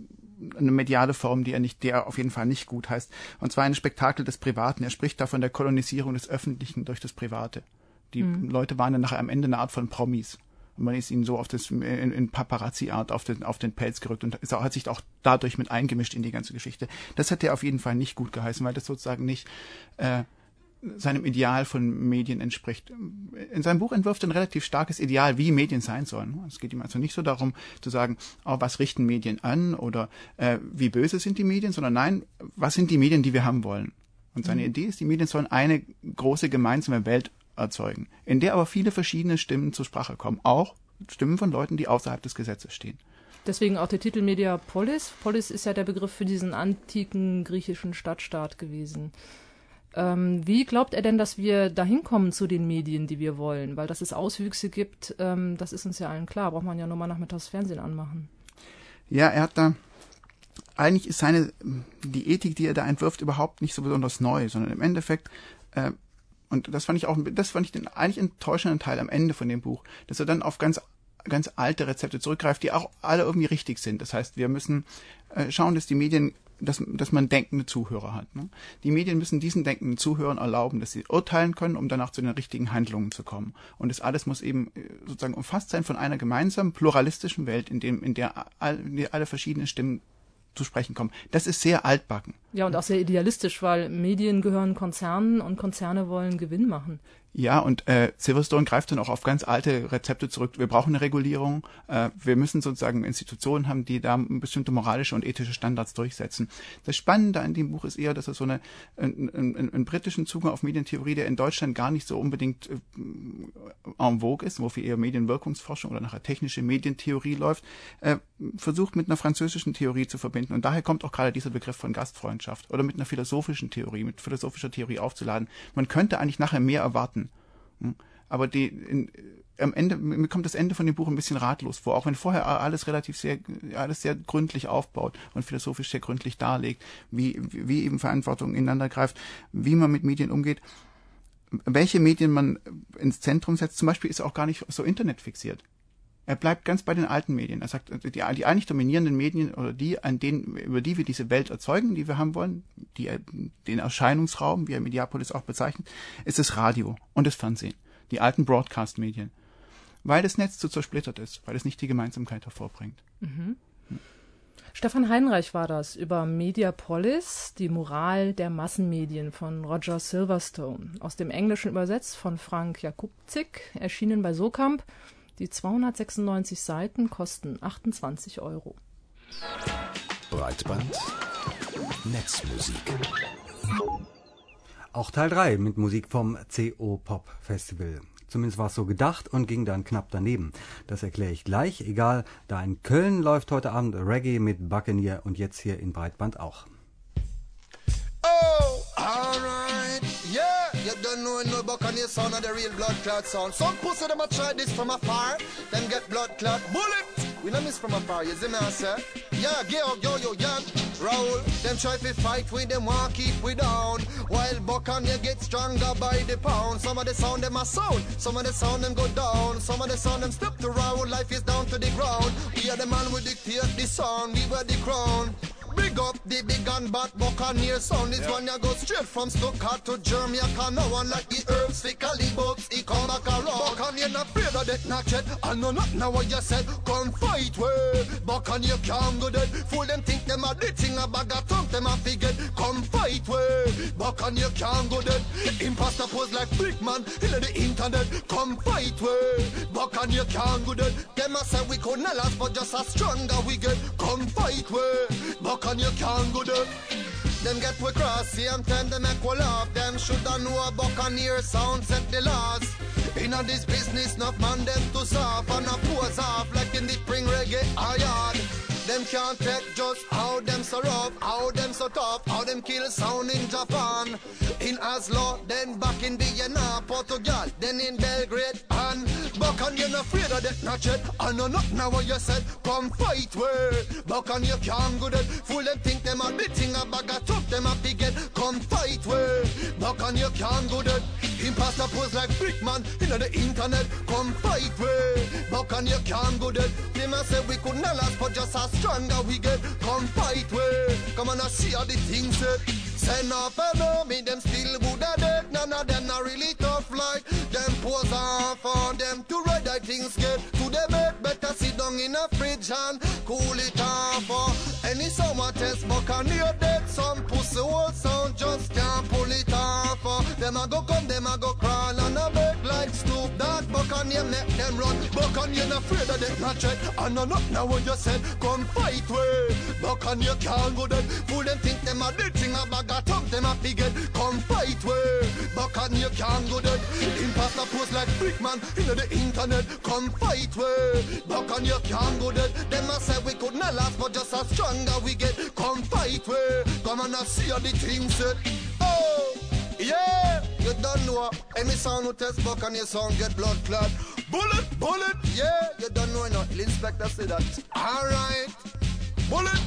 Speaker 20: eine mediale Form, die er nicht, der auf jeden Fall nicht gut heißt. Und zwar ein Spektakel des Privaten. Er spricht da von der Kolonisierung des Öffentlichen durch das Private. Die mhm. Leute waren dann nachher am Ende eine Art von Promis. Und man ist ihnen so auf das, in, in Paparazzi-Art auf den, auf den Pelz gerückt und ist, hat sich auch dadurch mit eingemischt in die ganze Geschichte. Das hätte er auf jeden Fall nicht gut geheißen, weil das sozusagen nicht äh, seinem Ideal von Medien entspricht. In seinem Buch entwirft er ein relativ starkes Ideal, wie Medien sein sollen. Es geht ihm also nicht so darum zu sagen, oh, was richten Medien an oder äh, wie böse sind die Medien, sondern nein, was sind die Medien, die wir haben wollen. Und seine mhm. Idee ist, die Medien sollen eine große gemeinsame Welt erzeugen, in der aber viele verschiedene Stimmen zur Sprache kommen, auch Stimmen von Leuten, die außerhalb des Gesetzes stehen.
Speaker 4: Deswegen auch der Titel Mediapolis. Polis ist ja der Begriff für diesen antiken griechischen Stadtstaat gewesen. Ähm, wie glaubt er denn, dass wir dahin kommen zu den Medien, die wir wollen? Weil dass es Auswüchse gibt, ähm, das ist uns ja allen klar. Braucht man ja nur mal nachmittags Fernsehen anmachen.
Speaker 20: Ja, er hat da eigentlich ist seine die Ethik, die er da entwirft, überhaupt nicht so besonders neu, sondern im Endeffekt äh, und das fand ich auch, das fand ich den eigentlich enttäuschenden Teil am Ende von dem Buch, dass er dann auf ganz, ganz alte Rezepte zurückgreift, die auch alle irgendwie richtig sind. Das heißt, wir müssen äh, schauen, dass die Medien, dass, dass man denkende Zuhörer hat. Ne? Die Medien müssen diesen denkenden Zuhörern erlauben, dass sie urteilen können, um danach zu den richtigen Handlungen zu kommen. Und das alles muss eben sozusagen umfasst sein von einer gemeinsamen pluralistischen Welt, in dem, in der all, in der alle verschiedenen Stimmen zu sprechen kommen. Das ist sehr altbacken.
Speaker 4: Ja, und auch sehr idealistisch, weil Medien gehören Konzernen und Konzerne wollen Gewinn machen.
Speaker 20: Ja, und äh, Silverstone greift dann auch auf ganz alte Rezepte zurück. Wir brauchen eine Regulierung. Äh, wir müssen sozusagen Institutionen haben, die da bestimmte moralische und ethische Standards durchsetzen. Das Spannende an dem Buch ist eher, dass es so eine einen, einen, einen britischen Zugang auf Medientheorie, der in Deutschland gar nicht so unbedingt äh, en vogue ist, wofür eher Medienwirkungsforschung oder nachher technische Medientheorie läuft, äh, versucht mit einer französischen Theorie zu verbinden. Und daher kommt auch gerade dieser Begriff von Gastfreundschaft oder mit einer philosophischen Theorie, mit philosophischer Theorie aufzuladen. Man könnte eigentlich nachher mehr erwarten. Aber die, in, am Ende, mir kommt das Ende von dem Buch ein bisschen ratlos vor, auch wenn vorher alles relativ sehr, alles sehr gründlich aufbaut und philosophisch sehr gründlich darlegt, wie, wie eben Verantwortung ineinander greift, wie man mit Medien umgeht, welche Medien man ins Zentrum setzt. Zum Beispiel ist er auch gar nicht so internetfixiert. Er bleibt ganz bei den alten Medien. Er sagt, die, die eigentlich dominierenden Medien oder die, an denen, über die wir diese Welt erzeugen, die wir haben wollen, die, den Erscheinungsraum, wie er Mediapolis auch bezeichnet, ist das Radio und das Fernsehen. Die alten Broadcast-Medien. Weil das Netz zu zersplittert ist, weil es nicht die Gemeinsamkeit hervorbringt.
Speaker 4: Mhm. Hm. Stefan Heinreich war das über Mediapolis, die Moral der Massenmedien von Roger Silverstone. Aus dem Englischen übersetzt von Frank Jakubczyk, erschienen bei Sokamp. Die zweihundertsechsundneunzig Seiten kosten achtundzwanzig Euro.
Speaker 1: Breitband Netzmusik.
Speaker 5: Auch Teil drei mit Musik vom C O Pop Festival. Zumindest war es so gedacht und ging dann knapp daneben. Das erkläre ich gleich. Egal, da in Köln läuft heute Abend Reggae mit Buccaneer und jetzt hier in Breitband auch.
Speaker 21: Oh, alright, yeah, you don't know no Buccaneer sound of the real blood clot sound. Some pussy them a try this from afar, then get blood clot bullet. We not miss from afar, you see me I say? Yeah, Georg, yo, yo, yeah, Raoul. Them try to fight with them, want keep we down. While Buccaneer get stronger by the pound. Some of the sound them a sound, some of the sound them go down. Some of the sound them step to round, life is down to the ground. We are the man who dictate the sound, we wear the crown. Big big up the big and bad Buccaneer sound. This yeah. one ya go straight from Stuttgart to Jamaica. No one like the herbs, fickly books, he come back around. Buccaneer not afraid of that not yet. I know not now what you said. Come fight way. Buccaneer can't go dead. Fool them think them a the thing a bag of tongue them a figure. Come fight way. Buccaneer can't go dead. Imposter pose like big man in the internet. Come fight way. Buccaneer can't go dead. Them a say we could not last but just as stronger we get. Come fight way. Buccaneer can't go dead. Them get we cross, same time they make we laugh. Them shoulda know a Buccaneer sound set the laws. Inna this business, enough man them to soft and a pose off like in the spring reggae hard. Them can't take just how them so rough, how them so tough, how them kill sound in Japan, in Oslo, then back in Vienna, Portugal, then in Belgrade, and Buccaneer not afraid of that not yet. I know not now what you said. Come fight way. Buccaneer can't go dead. Fool them think them a big thing a bag of tough them a piget. Come fight way. Buccaneer can't go dead. Imposter pose like big man in the internet. Come fight way. Buccaneer can't go dead. Them a say we could not last but just as stronger we get. Come fight way. Come on and see how the things said. Send off and army, them still good at it. None of them not really tough like them pose off on them to red I things get to them it. Better sit down in a fridge and cool it off. Uh, any summer test Buccaneer dead. Some pussy old sound just can't pull it off. Uh, them a go come, them a go crawl on a bed like Snoop Dogg. Buccaneer make them run. Buccaneer not afraid of that not check. I know not now what you said. Come fight way. Buccaneer can't go dead. Fool them think them a dead thing a bag. Got up them a piget, come fight way. Buccaneer can't go dead. Imposter post like big man in the internet. Come fight way. Buccaneer can't go dead. Them a say we could not last but just as stronger we get. Come fight way. Come on and see how the thing said. Oh, yeah. You don't know. Any sound who test Buccaneer sound get blood clot. Bullet, bullet. Yeah, you don't know enough. The inspector say that. Alright. Bullet.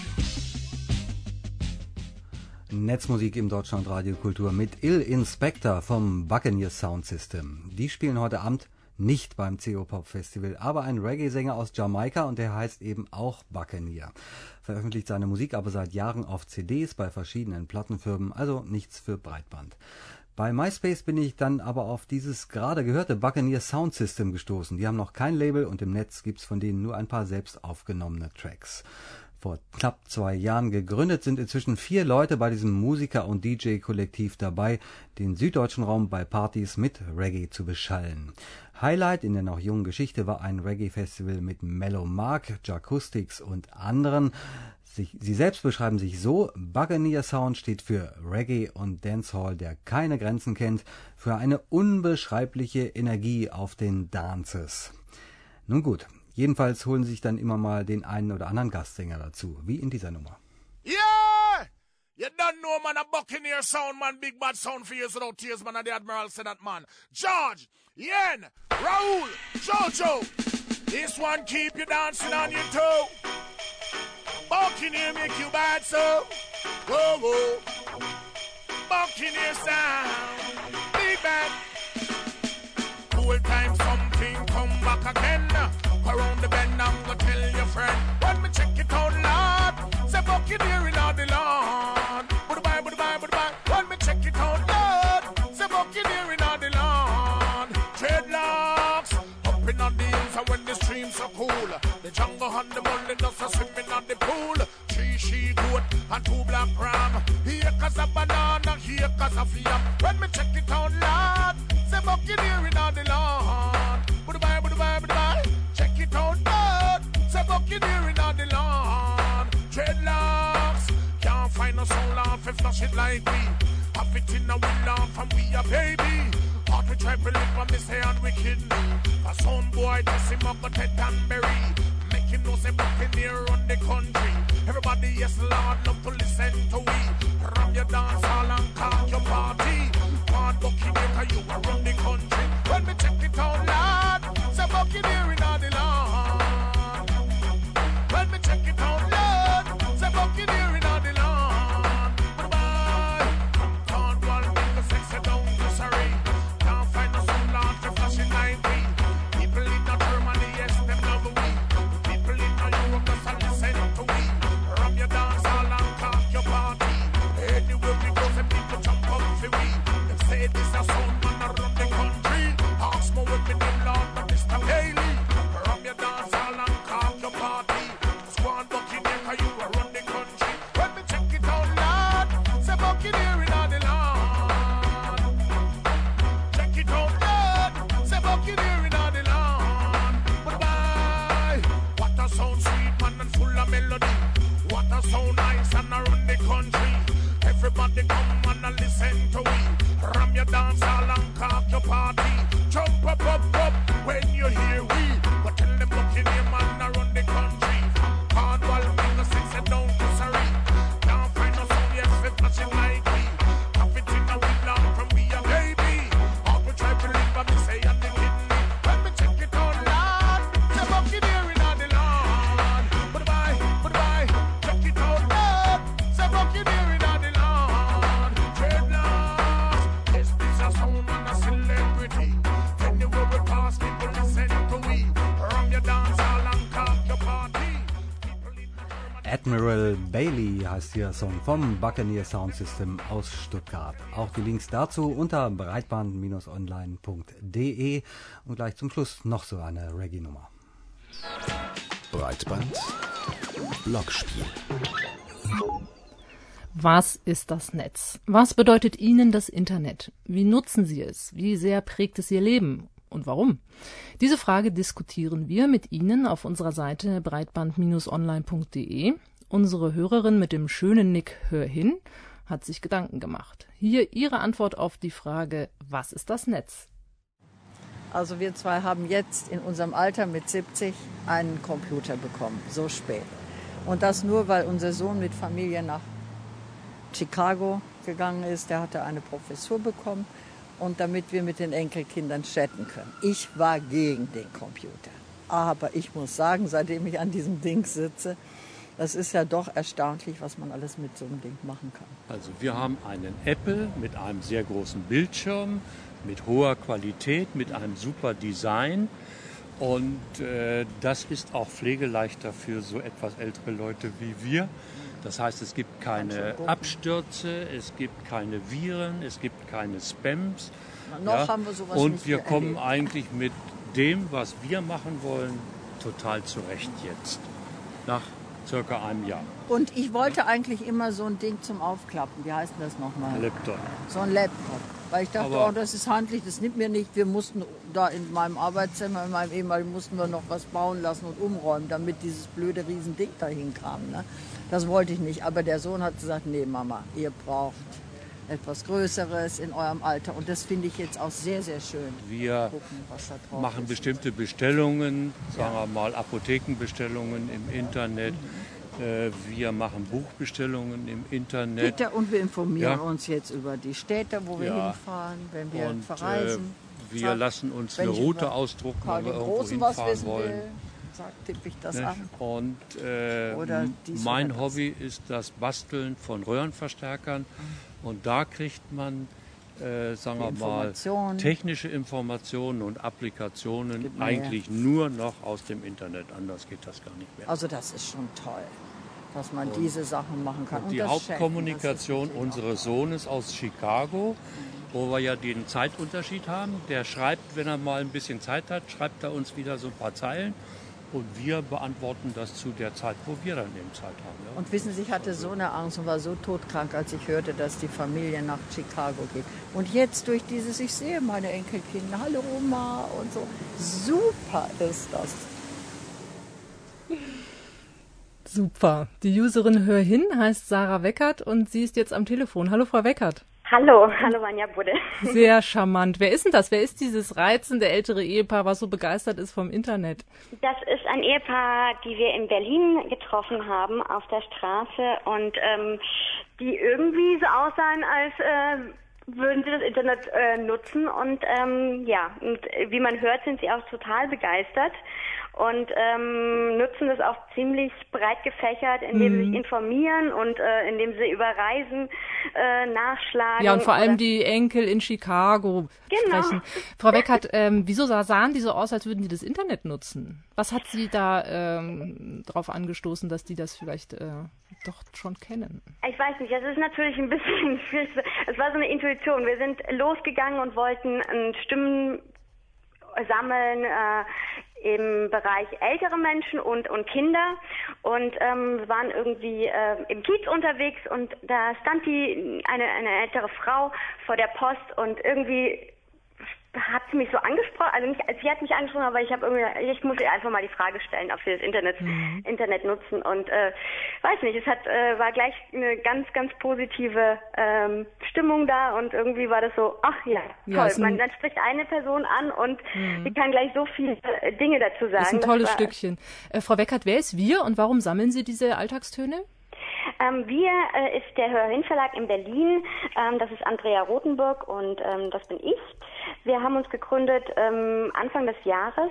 Speaker 5: Netzmusik im Deutschlandradio Kultur mit Ill Inspector vom Buccaneer Sound System. Die spielen heute Abend nicht beim C O Pop Festival, aber ein Reggae-Sänger aus Jamaika und der heißt eben auch Buccaneer. Veröffentlicht seine Musik aber seit Jahren auf C Ds bei verschiedenen Plattenfirmen, also nichts für Breitband. Bei MySpace bin ich dann aber auf dieses gerade gehörte Buccaneer Sound System gestoßen. Die haben noch kein Label und im Netz gibt's von denen nur ein paar selbst aufgenommene Tracks. Vor knapp zwei Jahren gegründet, sind inzwischen vier Leute bei diesem Musiker- und D J-Kollektiv dabei, den süddeutschen Raum bei Partys mit Reggae zu beschallen. Highlight in der noch jungen Geschichte war ein Reggae-Festival mit Mellow Mark, Jacoustics und anderen. Sie selbst beschreiben sich so: Buccaneer Sound steht für Reggae und Dancehall, der keine Grenzen kennt, für eine unbeschreibliche Energie auf den Dances. Nun gut. Jedenfalls holen sie sich dann immer mal den einen oder anderen Gastsänger dazu, wie in dieser Nummer.
Speaker 2: Yeah! You don't know, man, a Buccaneer sound, man, big bad sound for years without tears, man, and the Admiral said that, man. George, Yen, Raul, Jojo, this one keep you dancing on your toe. Buccaneer make you bad, so. Whoa, whoa. Buccaneer sound, big bad. Cool time, something come back again. Around the bend, I'm gonna tell your friend. When me check it out, Lord, say Buccaneer in all the Lord. Goodbye, goodbye, goodbye. When me check it out, Lord, say Buccaneer in all the Lord. Dreadlocks up in on the hills, and when the streams are cool, the jungle and the mullet does a swimming on the pool. Three she goat and two black ram. Here cause a banana, here cause a yam. When me check it out, Lord, say Buccaneer in all the Lord. Goodbye, goodbye, goodbye. Check it out, Lord. Say Buccaneer in all the lawn. Dreadlocks can't find no sound laugh if flash it like we. Have it in a we laugh and we a baby. Heart we try to live on this hand we kidney. A sound boy test him up a Ted and Berry. Make him know say Buccaneer run the country. Everybody yes Lord love to listen to we. Ram your dance hall and cock your party. One Buccaneer cause you a run the country. When me check it out, Lord, say Buccaneer in all the lawn. When me check it out, Lord, say Buccaneer in all the lawn. Bye-bye. Can't one make the sex down to sorry. Can't find no sound lawn to flashing like we. People in the Germany, yes, them love we. People in the Europe, just a listen to we. Ram your dance all Say this a sound man around the country. Ask me with me name Lord, but Mister Haley. From your dance hall and call your party. Squad bucking here 'cause you a run the country. When me check it out, Lord, say bucking here in all the land. Check it out, Lord, say bucking here in all the land. But bye, what a sound sweet man and full of melody. What a sound nice and around the country. Everybody come and a listen to we. Ram your dance hall and cock your party. Jump up, up, up when you hear we. But tell them looking here man around the country. Hardwall, Mingo, six and down to Surrey. Can't find no sound yet, we flashing like we. Have it in a we long from we a baby. All we try to live and me say and the kidney. When me check it out, Lord, say bucking here in all the land. But bye, but bye, check it out, Lord, say bucking here in all the land. Dreadlocks, yes, this a sound and a celebrity. Anywhere we pass, people listen to we. Ram your dance hall and cock your party.
Speaker 5: Admiral Bailey heißt der Song vom Buccaneer Sound System aus Stuttgart. Auch die Links dazu unter breitband Bindestrich online punkt de und gleich zum Schluss noch so eine Reggae-Nummer.
Speaker 1: Breitband Blockspiel.
Speaker 4: Was ist das Netz? Was bedeutet Ihnen das Internet? Wie nutzen Sie es? Wie sehr prägt es Ihr Leben? Und warum? Diese Frage diskutieren wir mit Ihnen auf unserer Seite breitband Bindestrich online punkt de. Unsere Hörerin mit dem schönen Nick Hör hin hat sich Gedanken gemacht. Hier Ihre Antwort auf die Frage, was ist das Netz?
Speaker 7: Also wir zwei haben jetzt in unserem Alter mit siebzig einen Computer bekommen, so spät. Und das nur, weil unser Sohn mit Familie nach Chicago gegangen ist. Der hatte eine Professur bekommen. Und damit wir mit den Enkelkindern chatten können. Ich war gegen den Computer. Aber ich muss sagen, seitdem ich an diesem Ding sitze, das ist ja doch erstaunlich, was man alles mit so einem Ding machen kann.
Speaker 22: Also wir haben einen Apple mit einem sehr großen Bildschirm, mit hoher Qualität, mit einem super Design. Und äh, das ist auch pflegeleichter für so etwas ältere Leute wie wir. Das heißt, es gibt keine Abstürze, es gibt keine Viren, es gibt keine Spams.
Speaker 7: Noch
Speaker 22: ja.
Speaker 7: haben wir sowas
Speaker 22: Und
Speaker 7: nicht
Speaker 22: wir
Speaker 7: erlebt.
Speaker 22: kommen eigentlich mit dem, was wir machen wollen, total zurecht jetzt. Nach circa einem Jahr.
Speaker 7: Und ich wollte eigentlich immer so ein Ding zum Aufklappen. Wie heißt denn das nochmal?
Speaker 22: Laptop.
Speaker 7: So ein Laptop. Weil ich dachte,
Speaker 22: Aber
Speaker 7: oh, das ist handlich, das nimmt mir nicht. Wir mussten da in meinem Arbeitszimmer, in meinem ehemaligen, mussten wir noch was bauen lassen und umräumen, damit dieses blöde Riesending dahin kam. Ne? Das wollte ich nicht. Aber der Sohn hat gesagt, nee Mama, ihr braucht etwas Größeres in eurem Alter. Und das finde ich jetzt auch sehr, sehr schön.
Speaker 22: Wir
Speaker 7: gucken, was da drauf
Speaker 22: machen
Speaker 7: ist.
Speaker 22: bestimmte Bestellungen, sagen wir mal Apothekenbestellungen im Internet. Mhm. Wir machen Buchbestellungen im Internet.
Speaker 7: Bitte, und wir informieren
Speaker 22: ja.
Speaker 7: uns jetzt über die Städte, wo wir
Speaker 22: ja.
Speaker 7: hinfahren, wenn wir
Speaker 22: und,
Speaker 7: verreisen.
Speaker 22: Äh, wir Sag, lassen uns eine Route ausdrucken, wenn wir irgendwo hinfahren wollen. Will,
Speaker 7: sag, tippe ich das
Speaker 22: Nicht?
Speaker 7: an.
Speaker 22: Und äh,
Speaker 7: oder dies
Speaker 22: mein
Speaker 7: oder
Speaker 22: Hobby ist das Basteln von Röhrenverstärkern. Mhm. Und da kriegt man, äh, sagen wir mal, technische Informationen und Applikationen eigentlich nur noch aus dem Internet. Anders geht das gar nicht mehr.
Speaker 7: Also das ist schon toll, dass man und diese Sachen machen kann.
Speaker 22: Und
Speaker 7: und
Speaker 22: die Hauptkommunikation unseres Sohnes aus Chicago, wo wir ja den Zeitunterschied haben, der schreibt, wenn er mal ein bisschen Zeit hat, schreibt er uns wieder so ein paar Zeilen. Und wir beantworten das zu der Zeit, wo wir dann eben Zeit haben. Ja?
Speaker 7: Und wissen Sie, ich hatte so eine Angst und war so todkrank, als ich hörte, dass die Familie nach Chicago geht. Und jetzt durch dieses, ich sehe meine Enkelkinder, hallo Oma und so. Super ist das.
Speaker 4: Super. Die Userin Hör hin heißt Sarah Weckert und sie ist jetzt am Telefon. Hallo Frau Weckert.
Speaker 23: Hallo, hallo Vanja Budde.
Speaker 4: Sehr charmant. Wer ist denn das? Wer ist dieses reizende ältere Ehepaar, was so begeistert ist vom Internet?
Speaker 23: Das ist ein Ehepaar, die wir in Berlin getroffen haben auf der Straße und ähm, die irgendwie so aussahen, als äh, würden sie das Internet äh, nutzen und ähm, ja, und wie man hört, sind sie auch total begeistert. und ähm, nutzen das auch ziemlich breit gefächert, indem mhm. sie sich informieren und äh, indem sie über Reisen äh, nachschlagen.
Speaker 4: Ja, und vor allem die Enkel in Chicago
Speaker 23: genau.
Speaker 4: sprechen. Frau Weckert, ähm, wieso sahen die so aus, als würden die das Internet nutzen? Was hat Sie da ähm, drauf angestoßen, dass die das vielleicht äh, doch schon kennen?
Speaker 23: Ich weiß nicht, das ist natürlich ein bisschen schwierig. Es war so eine Intuition. Wir sind losgegangen und wollten äh, Stimmen sammeln äh, im Bereich ältere Menschen und, und Kinder und ähm, waren irgendwie äh, im Kiez unterwegs und da stand die eine, eine ältere Frau vor der Post und irgendwie hat sie mich so angesprochen, also nicht, sie hat mich angesprochen, aber ich habe irgendwie, ich muss ihr einfach mal die Frage stellen, ob sie das Internet, mhm. Internet nutzen und äh, weiß nicht, es hat äh, war gleich eine ganz, ganz positive ähm, Stimmung da und irgendwie war das so, ach ja,
Speaker 4: ja
Speaker 23: toll, man dann spricht eine Person an und mhm. die kann gleich so viele Dinge dazu sagen.
Speaker 4: Das ist ein tolles war, Stückchen. Äh, Frau Weckert, wer ist wir und warum sammeln Sie diese Alltagstöne?
Speaker 23: Ähm, wir äh, ist der Hörhin Verlag in Berlin, ähm, das ist Andrea Rothenburg und ähm, das bin ich. Wir haben uns gegründet ähm, Anfang des Jahres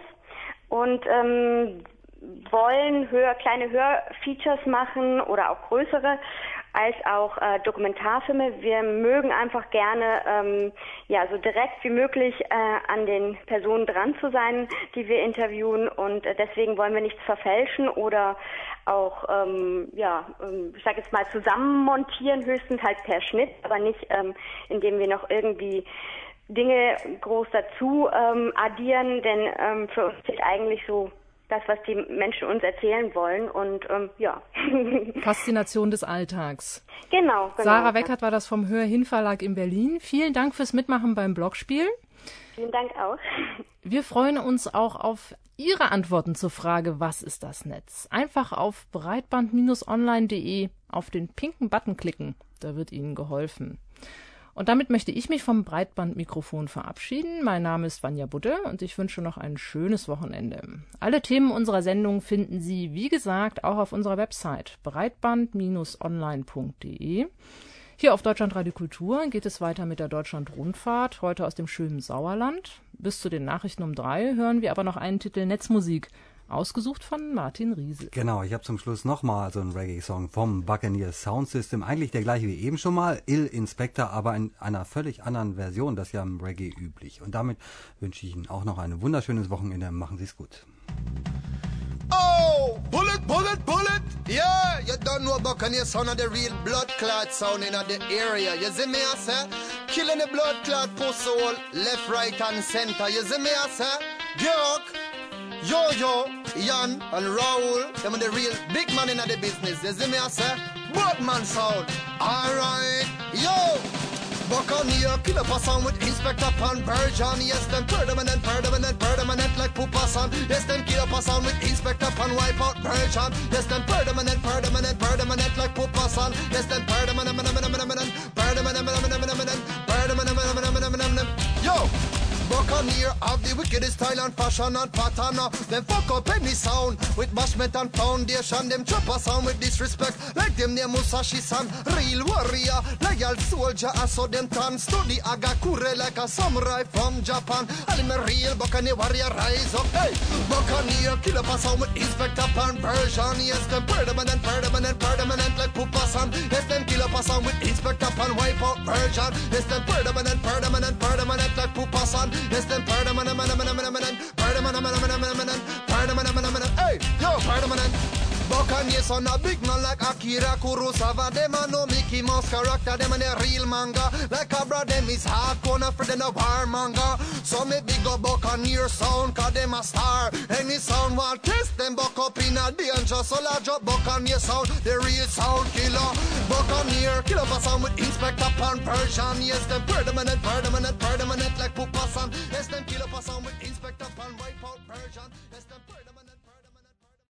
Speaker 23: und ähm, wollen Hör, kleine Hörfeatures machen oder auch größere, als auch äh, Dokumentarfilme. Wir mögen einfach gerne ähm, ja so direkt wie möglich äh, an den Personen dran zu sein, die wir interviewen und äh, deswegen wollen wir nichts verfälschen oder auch, ähm, ja, ähm, ich sag jetzt mal zusammenmontieren, höchstens halt per Schnitt, aber nicht, ähm, indem wir noch irgendwie Dinge groß dazu ähm, addieren, denn ähm, für uns steht eigentlich so das, was die Menschen uns erzählen wollen und ähm, ja.
Speaker 4: Faszination des Alltags.
Speaker 23: Genau, genau.
Speaker 4: Sarah Weckert war das vom Hörhin Verlag in Berlin. Vielen Dank fürs Mitmachen beim Blogspiel.
Speaker 23: Vielen Dank auch.
Speaker 4: Wir freuen uns auch auf Ihre Antworten zur Frage, was ist das Netz? Einfach auf breitband Bindestrich online punkt de auf den pinken Button klicken, da wird Ihnen geholfen. Und damit möchte ich mich vom Breitbandmikrofon verabschieden. Mein Name ist Vanja Budde und ich wünsche noch ein schönes Wochenende. Alle Themen unserer Sendung finden Sie, wie gesagt, auch auf unserer Website breitband Bindestrich online punkt de. Hier auf Deutschlandradio Kultur geht es weiter mit der Deutschland-Rundfahrt, heute aus dem schönen Sauerland. Bis zu den Nachrichten um drei hören wir aber noch einen Titel Netzmusik, ausgesucht von Martin Riese.
Speaker 5: Genau, ich habe zum Schluss nochmal so einen Reggae-Song vom Buccaneers Sound System. Eigentlich der gleiche wie eben schon mal, Il Inspector, aber in einer völlig anderen Version, das ist ja im Reggae üblich. Und damit wünsche ich Ihnen auch noch ein wunderschönes Wochenende. Machen Sie es gut.
Speaker 21: Oh, bullet, bullet, bullet. Yeah, you don't know Buccaneer sound of the real blood clot sound in the area. You see me, I say? Killing the blood clot pussy hole, left, right, and center. You see me, I say? Georg, Yo-Yo, Jan, and Raoul, them are the real big man in the business. You see me, I say? Boatman sound. All right, yo. Buccaneer, kill up a sound with Inspector Pan Virgin. Yes, them permanent, permanent, permanent like Poopa sound. Yes, them kill up a sound with Inspector Pan Wipeout Virgin. Yes, them permanent, permanent, permanent like Poopa sound. Yes, them permanent, permanent, permanent, permanent, permanent, permanent. Yo! Buccaneer have the wickedest style and fashion and pattern. Them fuck up any sound with bashment and foundation. Them chop a sound with disrespect like them near Musashi-san. Real warrior, loyal soldier. I saw them turn study Agakure like a samurai from Japan. I'm a real Buccaneer warrior, rise up. Hey, Buccaneer, kill up a sound with Inspector Pan version. Yes, them permanent, permanent, permanent like Poopa-san. Yes, them kill up a sound with Inspector Pan wipeout version. Yes, them permanent, permanent, permanent like Poopa-san. Yes, them permanent, permanent, permanent, permanent, permanent, permanent, hey, yo, permanent. Buccaneers on a big man like Akira Kurosawa. Them a no Mickey Mouse character, them and a real manga. Like a bro, them is hardcore, not for them a war manga. So me big up Buccaneer sound, cause them a star. Any sound want test them buck up in a danger. So large up Buccaneer sound, the real sound killer. Buccaneer, kill up a sound with Inspector Pan version. Yes, them permanent, permanent, permanent like Poopa sound. Yes, them kill up a sound with Inspector Pan wipeout version. Yes, them